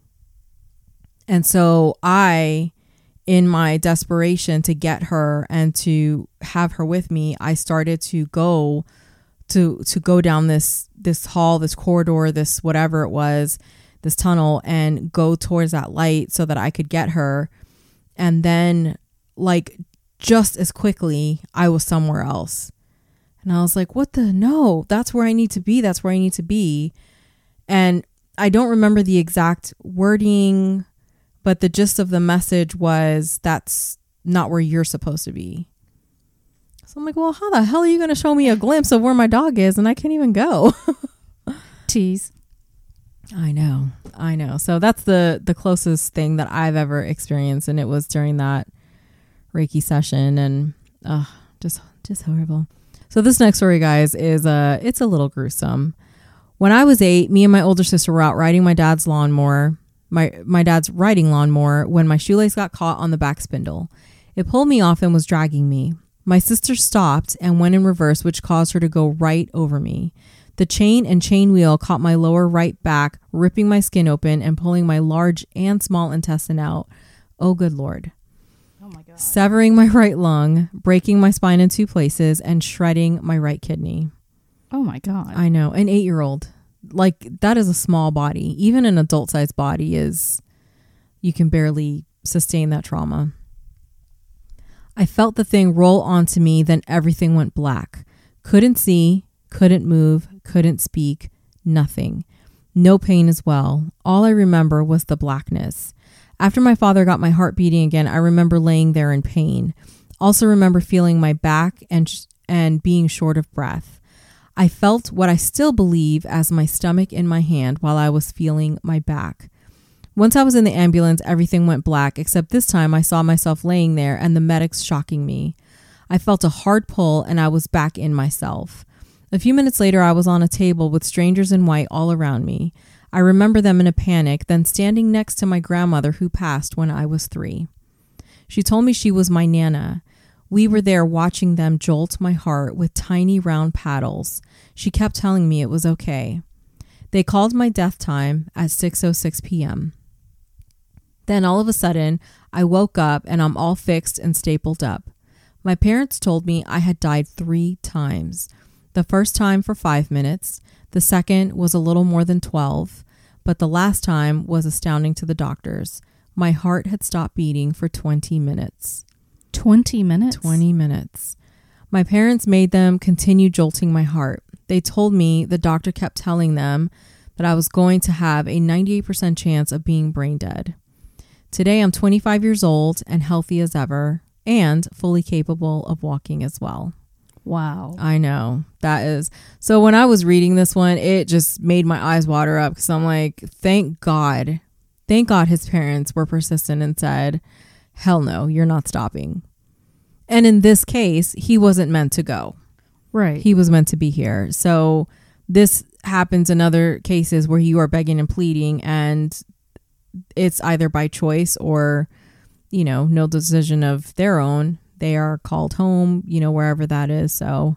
And so I, in my desperation to get her and to have her with me, I started to go to to go down this this hall, this corridor, this whatever it was, this tunnel, and go towards that light so that I could get her. And then, like, just as quickly, I was somewhere else. And I was like, what the? No, that's where I need to be. That's where I need to be. And I don't remember the exact wording, but the gist of the message was, that's not where you're supposed to be. So I'm like, well, how the hell are you going to show me a glimpse of where my dog is and I can't even go? Tease. I know. I know. So that's the, the closest thing that I've ever experienced. And it was during that Reiki session, and uh, just, just horrible. So this next story, guys, is uh, it's a little gruesome. When I was eight, me and my older sister were out riding my dad's lawnmower. My my dad's riding lawnmower when my shoelace got caught on the back spindle. It pulled me off and was dragging me. My sister stopped and went in reverse, which caused her to go right over me. The chain and chain wheel caught my lower right back, ripping my skin open and pulling my large and small intestine out. Oh, good Lord. Oh my God. Severing my right lung, breaking my spine in two places, and shredding my right kidney. Oh my God. I know. An eight-year-old. Like, that is a small body. Even an adult-sized body is, you can barely sustain that trauma. I felt the thing roll onto me, then everything went black. Couldn't see, couldn't move, couldn't speak, nothing. No pain as well. All I remember was the blackness. After my father got my heart beating again, I remember laying there in pain. Also remember feeling my back and and being short of breath. I felt what I still believe as my stomach in my hand while I was feeling my back. Once I was in the ambulance, everything went black, except this time I saw myself laying there and the medics shocking me. I felt a hard pull and I was back in myself. A few minutes later, I was on a table with strangers in white all around me. I remember them in a panic, then standing next to my grandmother who passed when I was three. She told me she was my Nana. We were there watching them jolt my heart with tiny round paddles. She kept telling me it was okay. They called my death time at six oh six p.m. Then all of a sudden, I woke up and I'm all fixed and stapled up. My parents told me I had died three times. The first time for five minutes. The second was a little more than twelve. But the last time was astounding to the doctors. My heart had stopped beating for twenty minutes. twenty minutes? twenty minutes. My parents made them continue jolting my heart. They told me the doctor kept telling them that I was going to have a ninety-eight percent chance of being brain dead. Today I'm twenty-five years old and healthy as ever and fully capable of walking as well. Wow. I know. That is. So when I was reading this one, it just made my eyes water up because I'm like, thank God. Thank God his parents were persistent and said, hell no, you're not stopping. And in this case, he wasn't meant to go. Right. He was meant to be here. So this happens in other cases where you are begging and pleading and it's either by choice or, you know, no decision of their own. They are called home, you know, wherever that is. So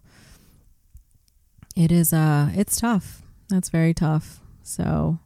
it is, uh, it's tough. That's very tough. So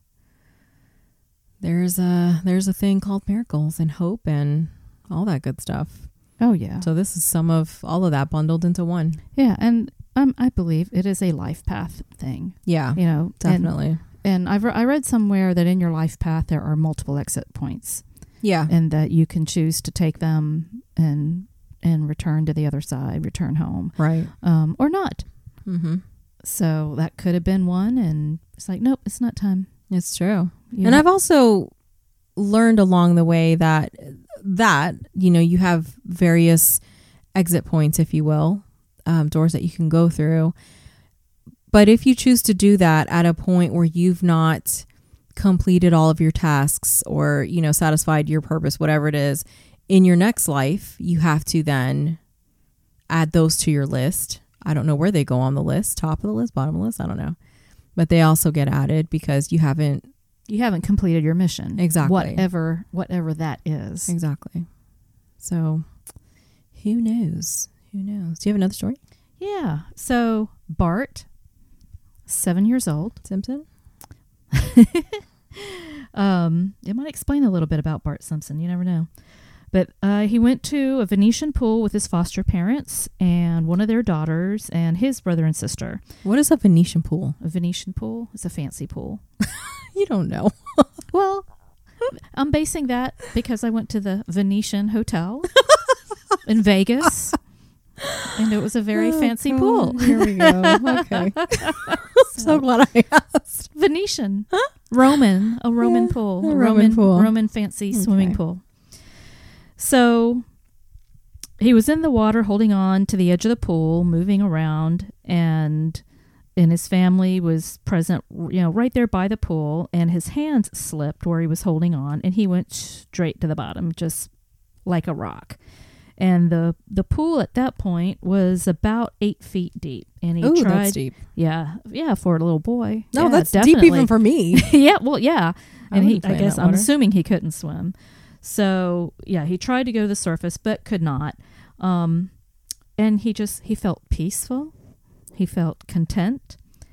there's a, there's a thing called miracles and hope and all that good stuff. Oh, yeah. So this is some of all of that bundled into one. Yeah. And um, I believe it is a life path thing. Yeah, You know, definitely. And, and I've re- I read somewhere that in your life path, there are multiple exit points Yeah. and that you can choose to take them and, and return to the other side, return home, Right. um, or not. Mm-hmm. So that could have been one. And it's like, nope, it's not time. It's true. You and know? I've also learned along the way that that, you know, you have various exit points, if you will, um, doors that you can go through. But if you choose to do that at a point where you've not completed all of your tasks or, you know, satisfied your purpose, whatever it is, in your next life, you have to then add those to your list. I don't know where they go on the list, top of the list, bottom of the list, I don't know. But they also get added because you haven't You haven't completed your mission. Exactly. Whatever, whatever that is. Exactly. So who knows? Who knows? Do you have another story? Yeah. So Bart, seven years old. Simpson? um, it might explain a little bit about Bart Simpson. You never know. But uh, he went to a Venetian pool with his foster parents and one of their daughters and his brother and sister. What is a Venetian pool? A Venetian pool is a fancy pool. You don't know. Well, I'm basing that because I went to the Venetian Hotel in Vegas, and it was a very Oh, fancy God. pool. Here we go. Okay. so glad I asked. Venetian, Roman, a Roman Yeah, pool, a a Roman Roman pool. Roman fancy swimming Okay. pool. So he was in the water, holding on to the edge of the pool, moving around, and and his family was present, you know, right there by the pool, and his hands slipped where he was holding on, and he went straight to the bottom, just like a rock. And the the pool at that point was about eight feet deep, and he Ooh, tried, that's deep. yeah, yeah, for a little boy. No, Yeah, that's definitely. deep even for me. Yeah, well, yeah, I and he, wouldn't I play in guess that I'm water. assuming he couldn't swim. So yeah, he tried to go to the surface, but could not. Um, and he just he felt peaceful, he felt content.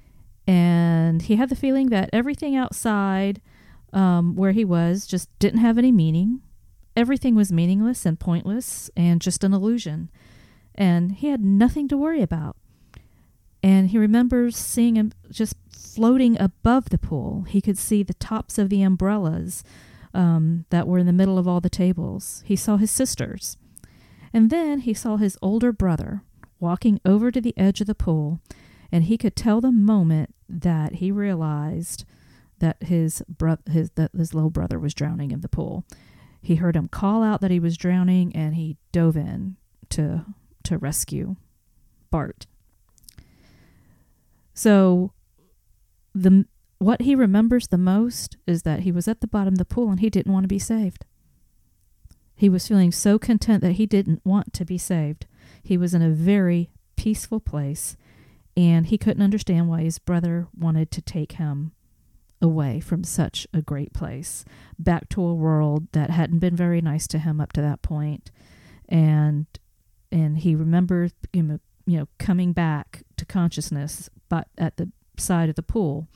And he had the feeling that everything outside um, where he was just didn't have any meaning. Everything was meaningless and pointless and just an illusion. And he had nothing to worry about. And he remembers seeing him just floating above the pool. He could see the tops of the umbrellas um, that were in the middle of all the tables. He saw his sisters. And then he saw his older brother walking over to the edge of the pool. And he could tell the moment that he realized that his bro- his that his little brother was drowning in the pool. He heard him call out that he was drowning, and he dove in to to rescue Bart. So the what he remembers the most is that he was at the bottom of the pool and he didn't want to be saved. He was feeling so content that he didn't want to be saved. He was in a very peaceful place, and he couldn't understand why his brother wanted to take him away from such a great place, back to a world that hadn't been very nice to him up to that point. And and he remembers, you know, you know, coming back to consciousness, but at the side of the pool.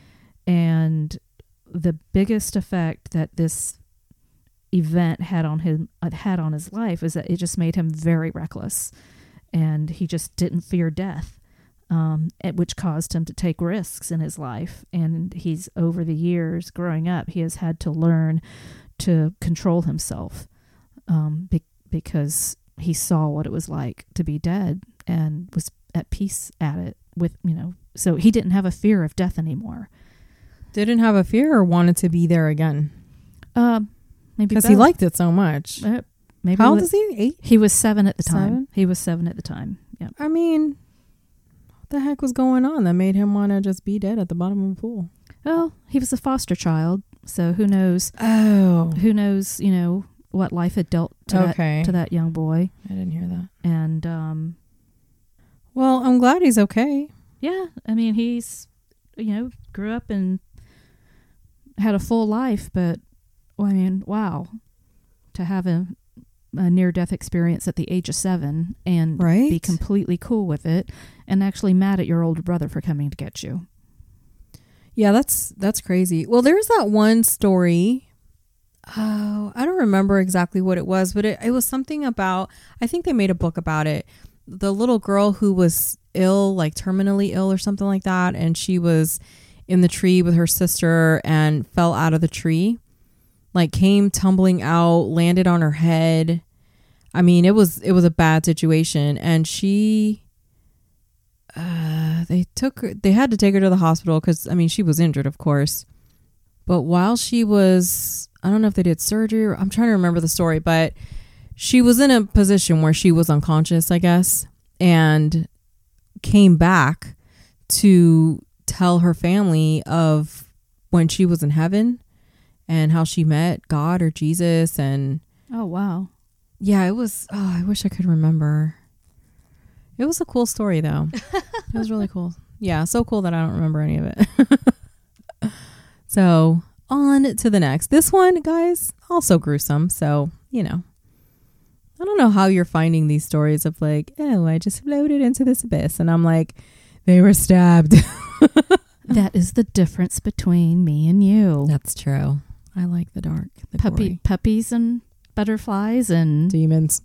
And the biggest effect that this event had on him had on his life is that it just made him very reckless, and he just didn't fear death, um, which caused him to take risks in his life. And he's, over the years growing up, he has had to learn to control himself, um, be- because he saw what it was like to be dead and was at peace at it with, you know, so he didn't have a fear of death anymore. Didn't have a fear or wanted to be there again? Um, maybe because he liked it so much. Uh, maybe How old li- is he? Eight? He was seven at the time. Seven? He was seven at the time. Yeah. I mean, what the heck was going on that made him want to just be dead at the bottom of the pool? Well, he was a foster child, so who knows? Oh, Who knows? You know what life had dealt to okay. that to that young boy. I didn't hear that. And um, well, I'm glad he's okay. yeah, I mean, he's, you know, grew up and had a full life, but well, I mean, wow, to have a, a near-death experience at the age of seven and Right? be completely cool with it, and actually mad at your older brother for coming to get you. Yeah, that's that's crazy. Well, there's that one story. Oh, I don't remember exactly what it was, but it, it was something about, I think they made a book about it. The little girl who was ill, like terminally ill or something like that, and she was in the tree with her sister and fell out of the tree, like came tumbling out, landed on her head. I mean, it was it was a bad situation, and she uh they took her, they had to take her to the hospital because I mean she was injured, of course. But while she was, I don't know if they did surgery or, I'm trying to remember the story, but she was in a position where she was unconscious, I guess, and came back to tell her family of when she was in heaven and how she met God or Jesus. And Oh, wow. yeah, it was, oh, I wish I could remember. It was a cool story though. It was really cool. Yeah, so cool that I don't remember any of it. So on to the next. This one, guys, also gruesome. So, you know, I don't know how you're finding these stories of like, oh, I just floated into this abyss. And I'm like, they were stabbed. That is the difference between me and you. That's true. I like the dark, the Puppy, gory. puppies and butterflies and Demons.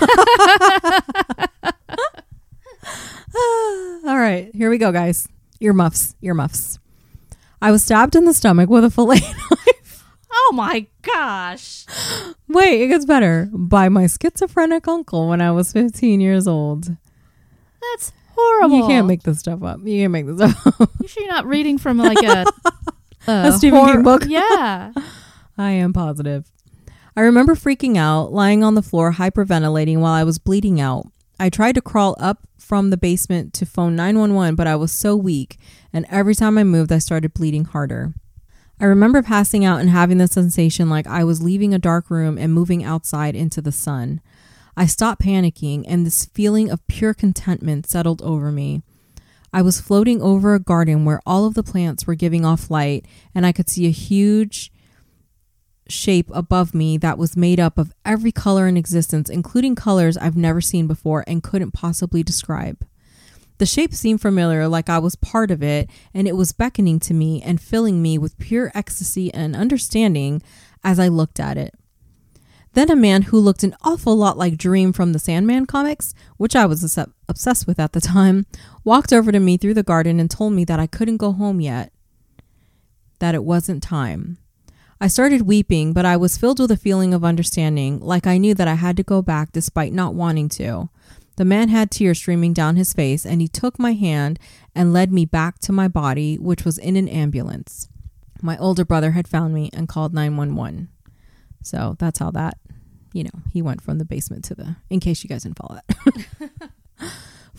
All right, here we go, guys. Earmuffs, earmuffs. I was stabbed in the stomach with a fillet knife. Oh my gosh. Wait, it gets better. By my schizophrenic uncle when I was fifteen years old. That's horrible. You can't make this stuff up. You can't make this up. You sure you're not reading from like a a, A Stephen King book? Yeah. I am positive. I remember freaking out, lying on the floor, hyperventilating while I was bleeding out. I tried to crawl up from the basement to phone nine one one, but I was so weak, and every time I moved, I started bleeding harder. I remember passing out and having the sensation like I was leaving a dark room and moving outside into the sun. I stopped panicking, and this feeling of pure contentment settled over me. I was floating over a garden where all of the plants were giving off light, and I could see a huge shape above me that was made up of every color in existence, including colors I've never seen before and couldn't possibly describe. The shape seemed familiar, like I was part of it, and it was beckoning to me and filling me with pure ecstasy and understanding as I looked at it. Then a man who looked an awful lot like Dream from the Sandman comics, which I was obsessed with at the time, walked over to me through the garden and told me that I couldn't go home yet, that it wasn't time. I started weeping, but I was filled with a feeling of understanding, like I knew that I had to go back despite not wanting to. The man had tears streaming down his face, and he took my hand and led me back to my body, which was in an ambulance. My older brother had found me and called nine one one. So that's how that, you know, he went from the basement to the, in case you guys didn't follow that.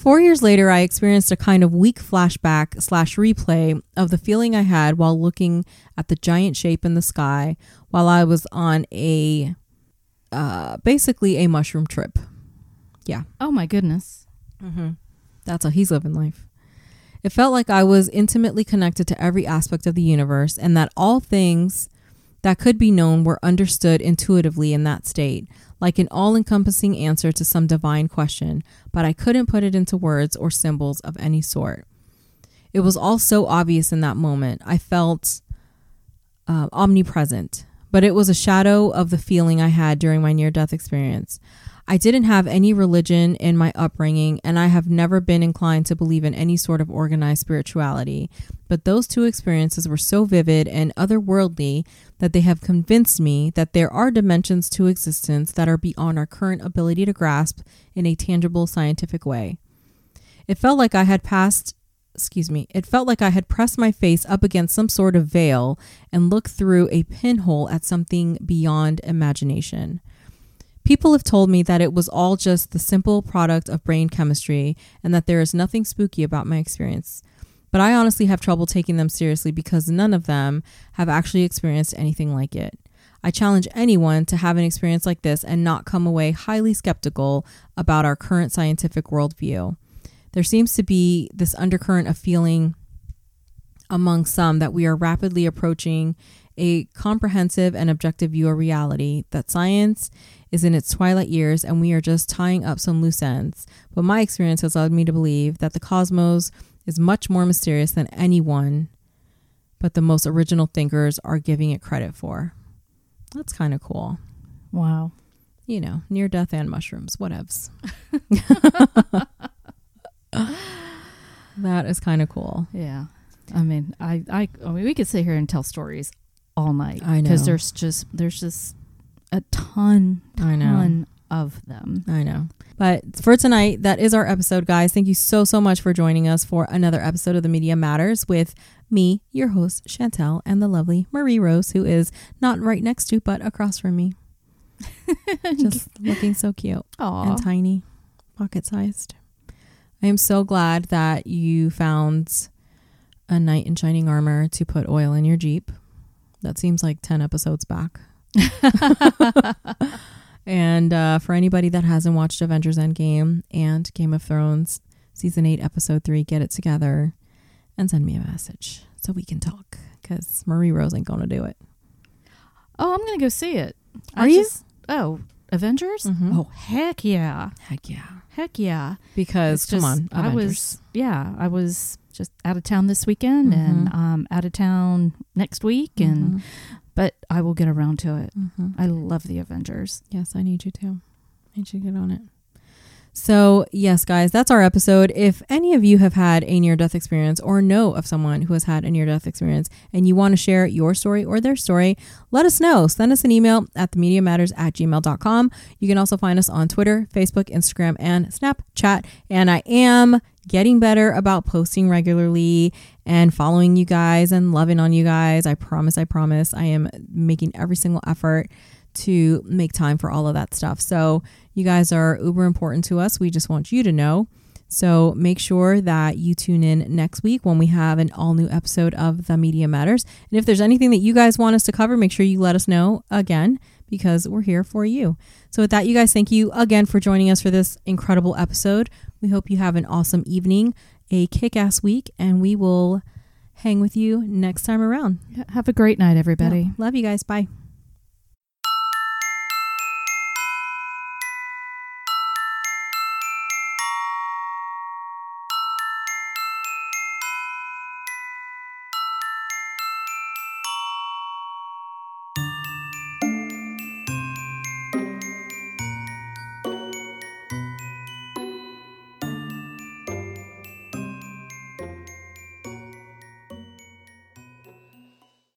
Four years later, I experienced a kind of weak flashback slash replay of the feeling I had while looking at the giant shape in the sky while I was on a, uh, basically a mushroom trip. Yeah. Oh my goodness. Mm-hmm. That's how he's living life. It felt like I was intimately connected to every aspect of the universe and that all things that could be known were understood intuitively in that state, like an all-encompassing answer to some divine question, but I couldn't put it into words or symbols of any sort. It was all so obvious in that moment. I felt uh, omnipresent, but it was a shadow of the feeling I had during my near-death experience. I didn't have any religion in my upbringing, and I have never been inclined to believe in any sort of organized spirituality. But those two experiences were so vivid and otherworldly that they have convinced me that there are dimensions to existence that are beyond our current ability to grasp in a tangible scientific way. It felt like I had passed, excuse me, it felt like I had pressed my face up against some sort of veil and looked through a pinhole at something beyond imagination. People have told me that it was all just the simple product of brain chemistry and that there is nothing spooky about my experience. But I honestly have trouble taking them seriously because none of them have actually experienced anything like it. I challenge anyone to have an experience like this and not come away highly skeptical about our current scientific worldview. There seems to be this undercurrent of feeling among some that we are rapidly approaching a comprehensive and objective view of reality, that science is in its twilight years and we are just tying up some loose ends. But my experience has led me to believe that the cosmos is much more mysterious than anyone but the most original thinkers are giving it credit for. That's kind of cool. Wow. You know, near death and mushrooms, whatevs. That is kind of cool. Yeah. I mean, I, I, I mean, we could sit here and tell stories all night. I know. Because there's just, there's just a ton, ton I know. of them. I know. But for tonight, that is our episode, guys. Thank you so, so much for joining us for another episode of The Media Matters with me, your host, Chantel, and the lovely Marie Rose, who is not right next to, but across from me. Just looking so cute. Aww. And tiny, pocket-sized. I am so glad that you found a knight in shining armor to put oil in your Jeep. That seems like ten episodes back. And uh, for anybody that hasn't watched Avengers Endgame and Game of Thrones Season eight, Episode three, get it together and send me a message so we can talk, because Marie Rose ain't going to do it. Oh, I'm going to go see it. Are I you? Just, oh, Avengers? Mm-hmm. Oh, heck yeah. Heck yeah. Heck yeah. Because, It's come just- on, I Avengers. was, yeah, I was just out of town this weekend Mhm. and um, out of town next week. and Mhm. But I will get around to it. Mhm. I love the Avengers. Yes, I need you to. I need you to get on it. So, yes, guys, that's our episode. If any of you have had a near-death experience or know of someone who has had a near-death experience and you want to share your story or their story, let us know. Send us an email at themediamatters at gmail dot com. You can also find us on Twitter, Facebook, Instagram, and Snapchat. And I am getting better about posting regularly and following you guys and loving on you guys. I promise, I promise. I am making every single effort to make time for all of that stuff. So you guys are uber important to us. We just want you to know. So make sure that you tune in next week when we have an all new episode of The Media Matters. And if there's anything that you guys want us to cover, make sure you let us know again, because we're here for you. So with that, you guys, thank you again for joining us for this incredible episode. We hope you have an awesome evening, a kick-ass week, and we will hang with you next time around. Have a great night, everybody. Yeah. Love you guys. Bye.